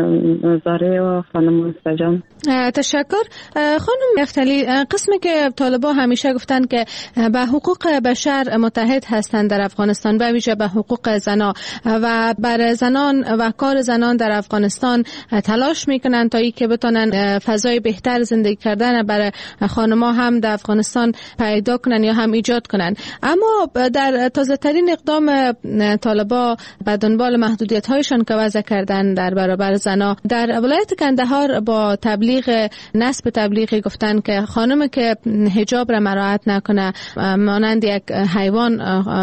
زاری و خانم مستجام. تشکر. خانم یفتلی، قسمی که طالبان همیشه گفتن که به حقوق بشر متحد هستند در افغانستان، به ویژه به حقوق زنان و بر زنان و کار زنان در افغانستان تلاش میکنن تا اینکه بتونن فضای بهتر زندگی کردن برای خانم‌ها هم در افغانستان پیدا کنن یا هم ایجاد کنن. اما در تازه ترین اقدام طالبان به دنبال محدودیت‌هایشان که وضع کردن در برابر زنان در ولایت کندهار با نصب تبلیغی گفتن که خانمی که حجاب را مراعات نکنه مانند یک حیوان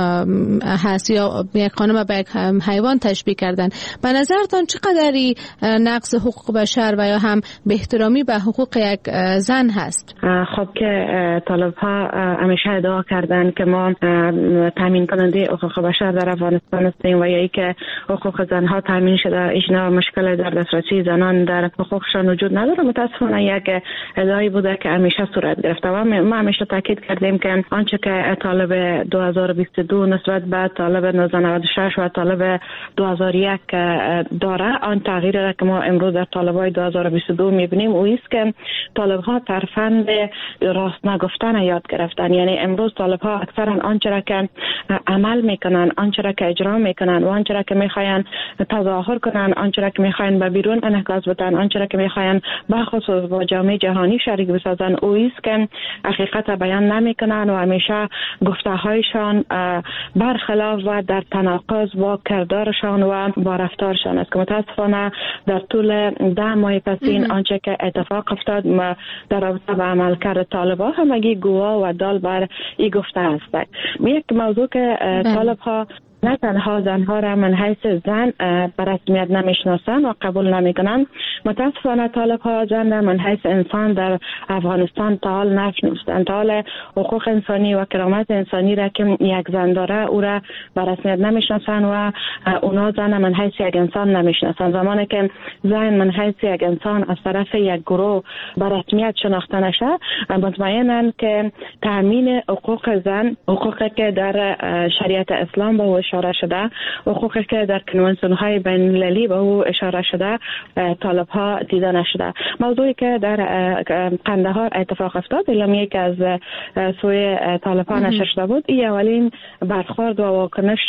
هست یا یک خانم به یک حیوان تشبیه کردن. به نظرتان چقدری نقض حقوق بشر و یا هم به احترامی به حقوق یک زن هست؟ خب که طالب‌ها همیشه ادعا کردن که ما تامین کننده حقوق بشر در افغانستان هستیم و یا ای که حقوق زنها تامین شده، هیچ نوع مشکل در دسترسی زنان در حقوقشان وجود نداره. متاسفانه یک ادعایی بوده که همیشه صورت گرفته و ما همیشه تاکید کردیم که آنچه که طالب 2022 نصف نسبت به طالب 1996 و طالب 2001 داره. آن تغییری را که ما امروز در طالبای 2022 میبینیم او است که طالب ها ترفند راست نگفتن یاد گرفتن. یعنی امروز طالب ها اکثرا آنچه را که عمل میکنن، آنچه را که اجرا میکنن و آنچه را که میخواین تظاهر کنن، آنچه را که میخواین به بیرون انعکاس بدن، آنچه را که میخواین بخصوص با جامعه جهانی شریک بسازن، او است که حقیقت بیان نمیکنن و همیشه گفته هایشان برخلاف و در تناقض با کردارشان و با رفتارشان است که متاسفانه در طول 10 ماه پسین آنچه که اتفاق افتاد در رابطه با عملکرد طالبان همگی گواه و دال بر این گفته است. یک موضوع که طالب‌ها نه تنها زنها را من حیث زن به رسمیت نمیشناسن و قبول نمیکنن، متاسفانه طالب ها زن را من حیث انسان در افغانستان تا حال نشناختند. تا حال حقوق انسانی و کرامت انسانی را که یک زن داره او را به رسمیت نمیشناسن و اونا زن من حیث یک انسان نمیشناسن. زمانی که زن من حیث یک انسان از طرف یک گروه به رسمیت شناخته نشه، مطمئنن که تامین حقوق زن، حقوقی که در شریعت اسلام به اشاره شده، حقوقی که در کنوانسیون های بین المللی به او اشاره شده، طالب ها دیده نشده. موضوعی که در قندهار اتفاق افتاد اعلامیه که از سوی طالب ها نشر شده بود، این اولین برخورد و واکنش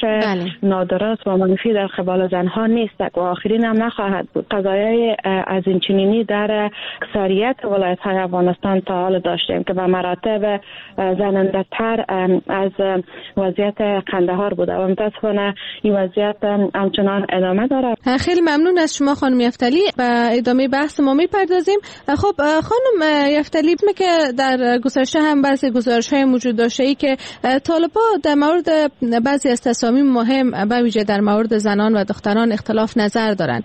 نادرست و منفی در قبال زنها نیست و آخرین هم نخواهد بود. قضایای از این چنینی در اکثریت ولایت های افغانستان تا حال داشتیم که به مراتب زننده تر از وضعیت قندهار بوده و متاسفانه این وضعیت همچنان ادامه داره. خیلی ممنون از شما خانم یفتلی. به ادامه بحث ما میپردازیم. خب خانم یفتلی، که در گزارش هم بعضی گزارش‌های موجود داشته ای که طالب‌ها در مورد بعضی از تصامیم مهم به ویژه در مورد زنان و دختران اختلاف نظر دارند.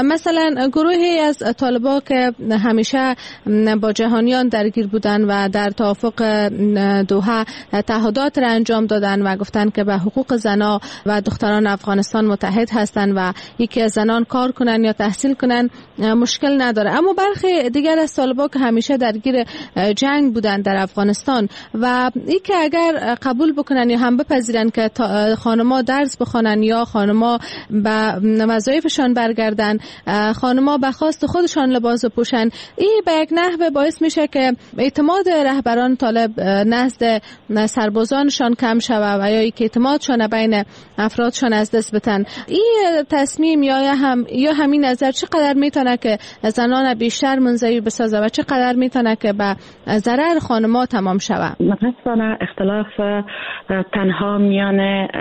مثلا گروهی از طالب‌ها که همیشه با جهانیان درگیر بودن و در توافق دوحه تعهدات را انجام دادن و گفتن که به حقوق زنان و دختران افغانستان متحد هستند و یکی از زنان کار کنن یا تحصیل کنن مشکل نداره. اما برخی دیگر از طالبان که همیشه درگیر جنگ بودن در افغانستان و این که اگر قبول بکنن یا هم بپذیرن که خانم‌ها درس بخونن یا خانم‌ها به وظایفشان برگردن، خانم‌ها به خواست خودشان لباس بپوشن، این به یک نحو باعث میشه که اعتماد رهبران طالب نزد سربازانشان کم شود و یا اینکه اعتمادشان بین افرادشان از دست بدن. این تصمیم یا همین نظر چقدر میتونه که زنان بیشتر منزوی بسازه و چقدر میتونه که به ضرر خانم‌ها تمام شود؟ متاسفانه اختلاف تنها میان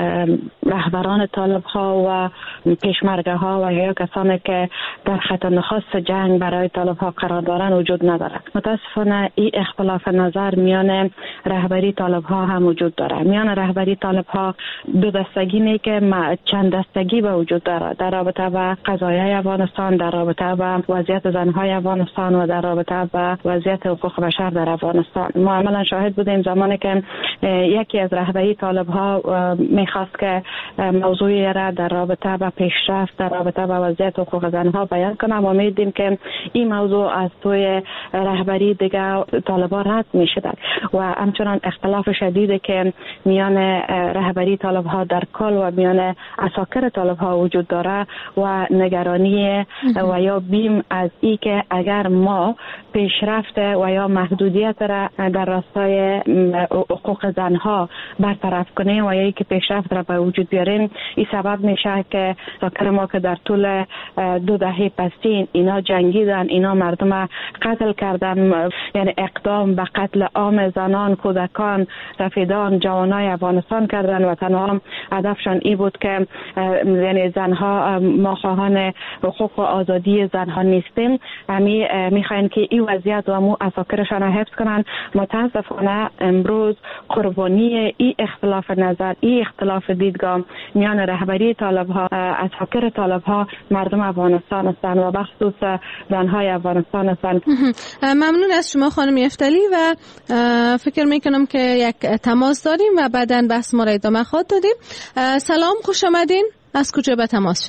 رهبران طالب ها و پیشمرگه ها و یا کسانی که در خط نخست جنگ برای طالب ها قرار دارن وجود نداره. متاسفانه این اختلاف نظر میان رهبری طالب ها هم وجود داره. میان رهبری طالب ها دو دستگی نه که چند دستگی به وجود داره در رابطه با قضایای افغانستان، در رابطه با وضعیت زنهای افغانستان و در رابطه با وضعیت حقوق بشر در افغانستان. ما عملا شاهد بودیم زمانی که یکی از رهبری طالب ها میخواست که موضوعی را در رابطه با پیشرفت در رابطه با وضعیت حقوق زنها بیان کنه و میدیم که این موضوع از توی رهبری دیگه طالبان رد میشد و همچنان اختلاف شدیدی که میان رهبری طالب ها در کل و میان عساکر طالب ها وجود داره و نگرانی و یا بیم از ای که اگر ما پیشرفت و یا محدودیت را در راستای حقوق زنها برطرف کنیم و یا ای که پیشرفت را به وجود بیاریم، این سبب میشه که عساکر ما که در طول 2 دهه پسین اینا جنگیدن، اینا مردم قتل کردن، یعنی اقدام به قتل عام زنان، کودکان، رفیدان، جوانای افغانستان کردن و تنها هدفشان این بود که یعنی زنها، ما خواهان حقوق و آزادی زنها نیستیم، میخواین که این وضعیت و مو عساکرشان را حفظ کنن. متاسفانه امروز قربانی این اختلاف نظر، این اختلاف دیدگاه میان رهبری طالب ها، عساکر طالب ها، مردم افغانستان هستند و بخصوص زنهای افغانستان هستند. ممنون از شما خانم یفتلی و فکر میکنم که یک تماس داریم و بعداً بحث ما را ادامه خواهد دادیم. سلام، خوش آمدین. از کجا به تماس شدین؟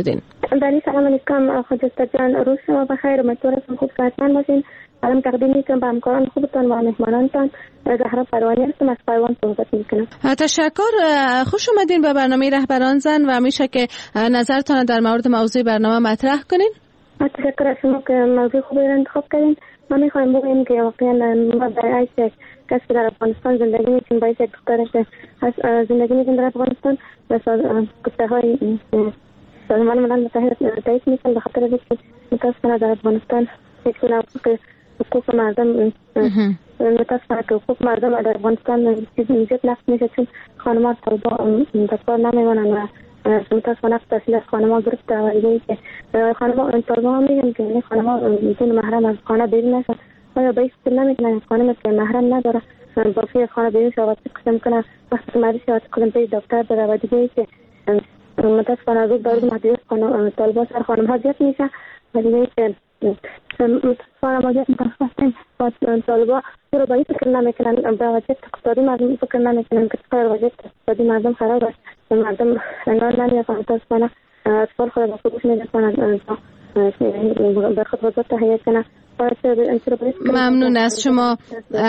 بله سلام علیکم خجسته جان، روز شما بخیر، امیدوارم خوب صحتمند باشین. سلام تقدیم میکنم به همکاران خوبتان و مهمانانتان. زهرا پروانی هستم، از قایوان صحبت میکنم. تشکر، خوش اومدین به برنامه رهبران زن و میشه که نظرتان در مورد موضوع برنامه مطرح کنین. تشکر از شما که موضوع خوبی را انتخاب کردین. ما میخوایم بگوییم که واقعا ما برای کسی که در افغانستان زندگی میکنیم، باید یک دختر که زندگی میکنیم در افغانستان و گفته‌های سازمان ملل متحد تایید میکنم به خاطر اینکه متاسفانه در افغانستان یک سری حقوق مردم متاسفانه که حقوق مردم در افغانستان زیاد نقض میشه، چون خانم‌ها طالبان در کار نمیمونن و متاسفانه تحصیل از خانم‌ها گرفته و دیگه که خانم‌ها طالبان میگن که خانم‌ها بدون محرم از خانه بیرون نشن. آیا باید نمیتونن خانمی که محرم نداره باقی از خانه بیرون شود قسم کنه وقتی که مریض شود قسم به دکتر بره و دیگه که متاسفانه از دارد محدودیت طالبان سر خانم‌ها زیاد میشه و دیگه که متاسفانه ما زیاد متاسفانه و طالبان رو باید فکر نمیکنن به وضعیت اقتصادی مردم فکر نمیکنن که چقدر وضعیت اقتصادی مردم خراب است و مردم انگار نمیافن متاسفانه اطفال خود به خودش میرسانند به خود وضعیت تهیه کنن. ممنون از شما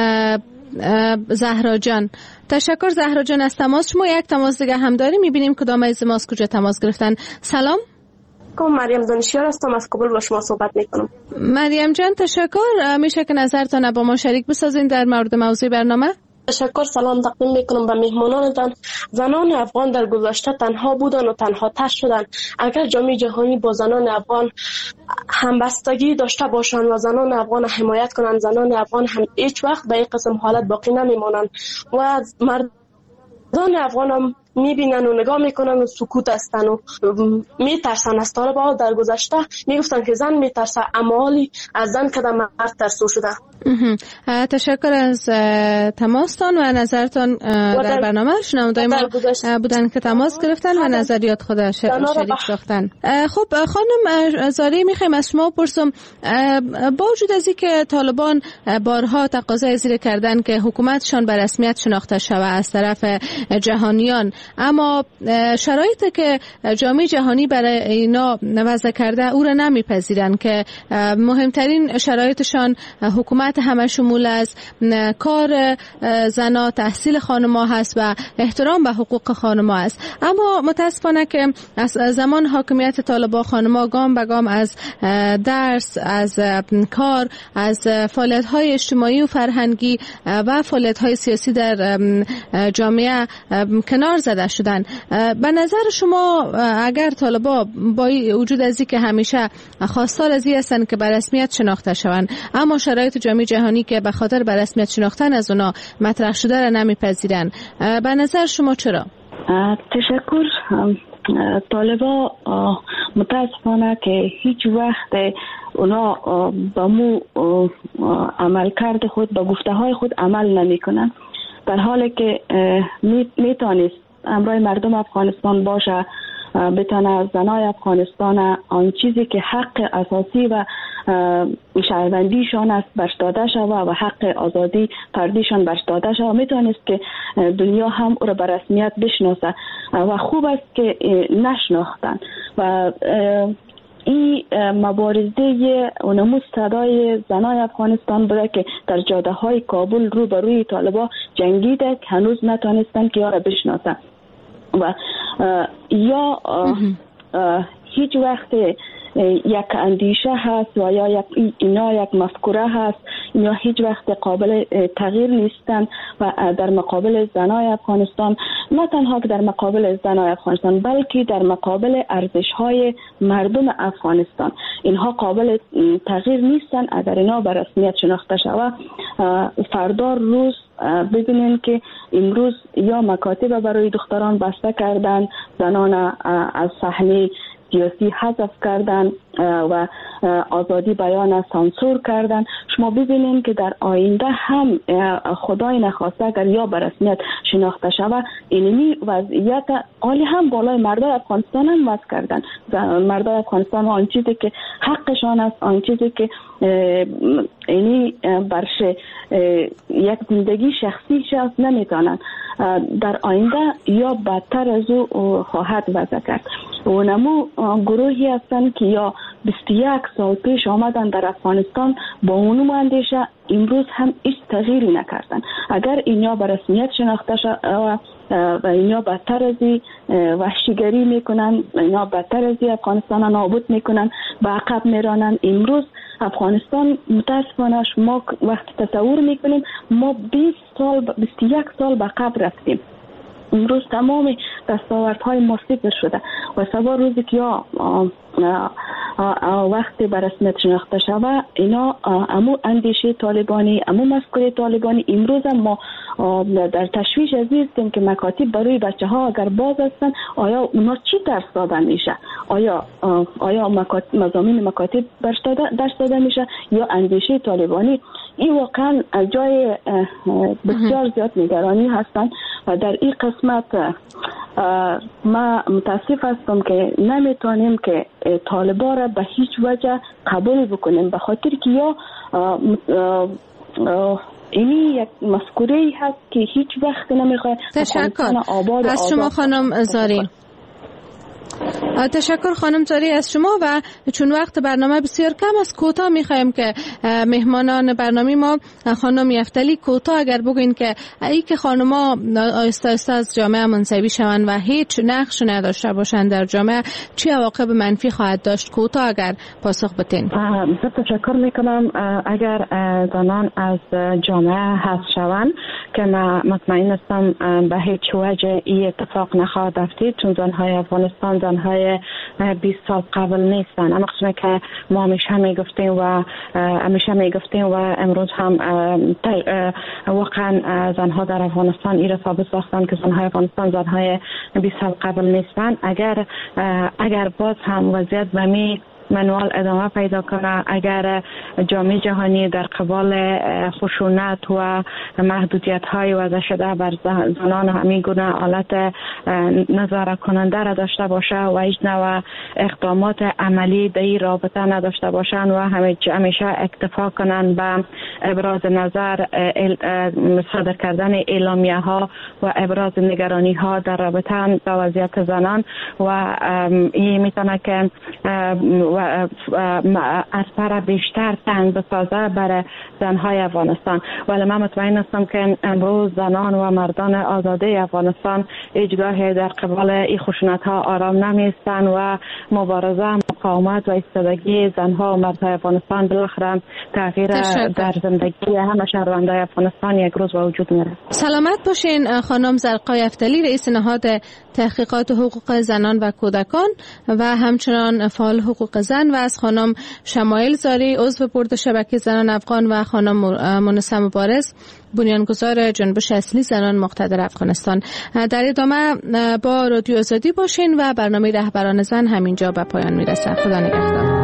زهرا جان. تشکر زهرا جان از تماس شما. یک تماس دیگه هم داریم، میبینیم کدام از ما از کجا تماس گرفتن. سلام، مریم دانشیار هستم، از کابل با شما صحبت میکنم. مریم جان تشکر، میشه که نظرتان با ما شریک بسازین در مورد موضوع برنامه؟ تشکر، سلام تقدیم میکنم به مهمانانتان. زنان افغان در گذشته تنها بودن و تنها تش شدن. اگر جامعه جهانی با زنان افغان همبستگی داشته باشند و زنان افغان حمایت کنند، زنان افغان هم هیچ وقت به این قسم حالت باقی نمیمانند و مردان افغان هم میبینن و نگاه میکنن و سکوت هستن و میترسن از طالبان. در گذشته میگفتن که زن میترسه، اما حالی از زن که مرد ترسو شده. تشکر از تماستان و نظرتان در برنامه. شنوندای ما بودن که تماس گرفتن و نظریات خود شریک ساختن. خب خانم زاری، میخوایم از شما پرسم، با وجود از اینکه طالبان بارها تقاضای زیر کردن که حکومتشان به رسمیت شناخته شود از طرف جهانیان، اما شرایطی که جامعه جهانی برای اینا وضع کرده او را نمیپذیرن که مهمترین شرایطشان حکومت همه شمول از کار زنا، تحصیل خانم‌ها هست و احترام به حقوق خانم‌ها است. اما متاسفانه که از زمان حاکمیت طالبان خانم‌ها گام به گام از درس، از کار، از فعالیت‌های اجتماعی و فرهنگی و فعالیت‌های سیاسی در جامعه کنار زده شدن. به نظر شما اگر طالبان با وجود از اینکه همیشه خواستار از این هستند که به رسمیت شناخته شوند، اما شرایط جامعه جهانی که به خاطر به رسمیت شناختن از اونا مطرح شده را نمیپذیرن، به نظر شما چرا؟ تشکر. طالبان متاسفانه که هیچ وقت اونا با مو عملکرد خود، با گفته های خود عمل نمی کنن، در حالی که میتونست امرای مردم افغانستان باشه، بتانه زنای افغانستان آن چیزی که حق اساسی و شهروندیشان است برش داده شود و حق آزادی فردیشان برش داده شود، میتونست که دنیا هم او را به رسمیت بشناسه و خوب است که نشناختن و این مبارزه و نمود صدای زنای افغانستان بوده که در جاده های کابل رو به روی طالبان جنگیده که هنوز نتانستن که یارا بشناسن و یا هیچ وقت یک اندیشه هست و یا اینا یک مفکوره هست، اینا هیچ وقت قابل تغییر نیستن و در مقابل زنای افغانستان، نه تنها که در مقابل زنای افغانستان بلکه در مقابل ارزش‌های مردم افغانستان، اینها قابل تغییر نیستن. اگر اینا به رسمیت شناخته شود، فردا روز ببینین که امروز یا مکاتب برای دختران بسته کردن، زنان از صحنه سیاسی حذف کردن، و آزادی بیان را سانسور کردن. شما ببینید که در آینده هم خدای نخواسته اگر یا به رسمیت شناخته شود اینمی وضعیت عالی هم بالای مردای افغانستان هم وضع کردن. مردای افغانستان آن چیزی که حقشان است، آن چیزی که اینی برش یک زندگی شخصی شخص نمیتونن در آینده یا بدتر از او خواهد وضع کرد. و نمو گروهی هستند که یا 21 سال پیش آمدن در افغانستان با اونم اندیشه امروز هم هیچ تغییری نکردن. اگر اینا به رسمیت شناخته شد و اینا بدتر از وحشیگری میکنن، اینا بدتر از افغانستان نابود میکنن، به عقب میرانن. امروز افغانستان متاسفانه ما وقتی تصور میکنیم ما 21 سال به عقب رفتیم. امروز تمام دستاوردهای ما صفر شده و سوار روزی که وقتی به رسمیت شناخته شود اینا امو اندیشه طالبانی، امو مفکوره طالبانی امروز هم ما در تشویش هستیم که مکاتب برای بچه ها اگر باز هستن آیا اونا چی درس داده میشه؟ آیا مضامین مکاتب درس داده میشه یا اندیشه طالبانی؟ این واقعا از جای بسیار زیاد نگرانی هستن و در این قسمت ما متاسف هستم که نمیتونیم که طالبا را به هیچ وجه قبول بکنیم، به خاطر که یا اینی یک مفکوره هست که هیچ وقت نمیخواد. تشکر از شما خانم زاری. تشکر خانم زاری از شما. و چون وقت برنامه بسیار کم است کوتاه میخوایم که مهمانان برنامه ما خانم یفتلی کوتاه اگر بگوین که ای که خانم‌ها آهسته آهسته از جامعه منزوی شوند و هیچ نقش نداشته باشند در جامعه چه عواقب منفی خواهد داشت، کوتاه اگر پاسخ بدین. تشکر میکنم. اگر زنان از جامعه حذف شوند که من مطمئن هستم به هیچ وجه این اتفاق نخواهد افتاد، چون زنهای افغانستان زنهای 20 سال قبل نیستن. اما قسمی که ما همیشه میگفتیم و امروز هم واقعا زنها در افغانستان این را ثابت ساختن که زنهای افغانستان زنهای 20 سال قبل نیستن. اگر باز هم وضعیت به می منوال ادامه پیدا کنه، اگر جامعه جهانی در قبال خشونت و محدودیت های وضع شده بر زنان همین گونه حالت نظارت کننده را داشته باشه و هیچ نوع اقدامات عملی در این رابطه نداشته باشند و همیشه اکتفا کنند به ابراز نظر، صادر کردن اعلامیه ها و ابراز نگرانی ها در رابطه با وضعیت زنان و این میتونه که اثر بیشتر تنگ بسازه برای زنهای افغانستان. ولی من مطمئن هستم که امروز زنان و مردان آزاده افغانستان هیچگاه در قبال این خشونت ها آرام نمیستن و مبارزه، مقاومت و ایستادگی زنها و مردهای افغانستان بالاخره تغییر در زندگی همه شهروندان افغانستان یک روز وجود میاره. سلامت باشین خانم زرقای یفتلی، رئیس نهاد تحقیقات حقوق زنان و کودکان و همچنان فعال حقوق زن، و از خانم شمایل زاری عضو بورد شبکه زنان افغان و خانم مونسه مبارز بنیانگذار جنبش اصلی زنان مقتدر افغانستان. در ادامه با رادیو آزادی باشین و برنامه رهبران زن همینجا به پایان میرسه. خدا نگهدار.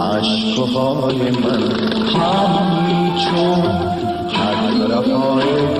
عشقهای من همین چون هر طرفای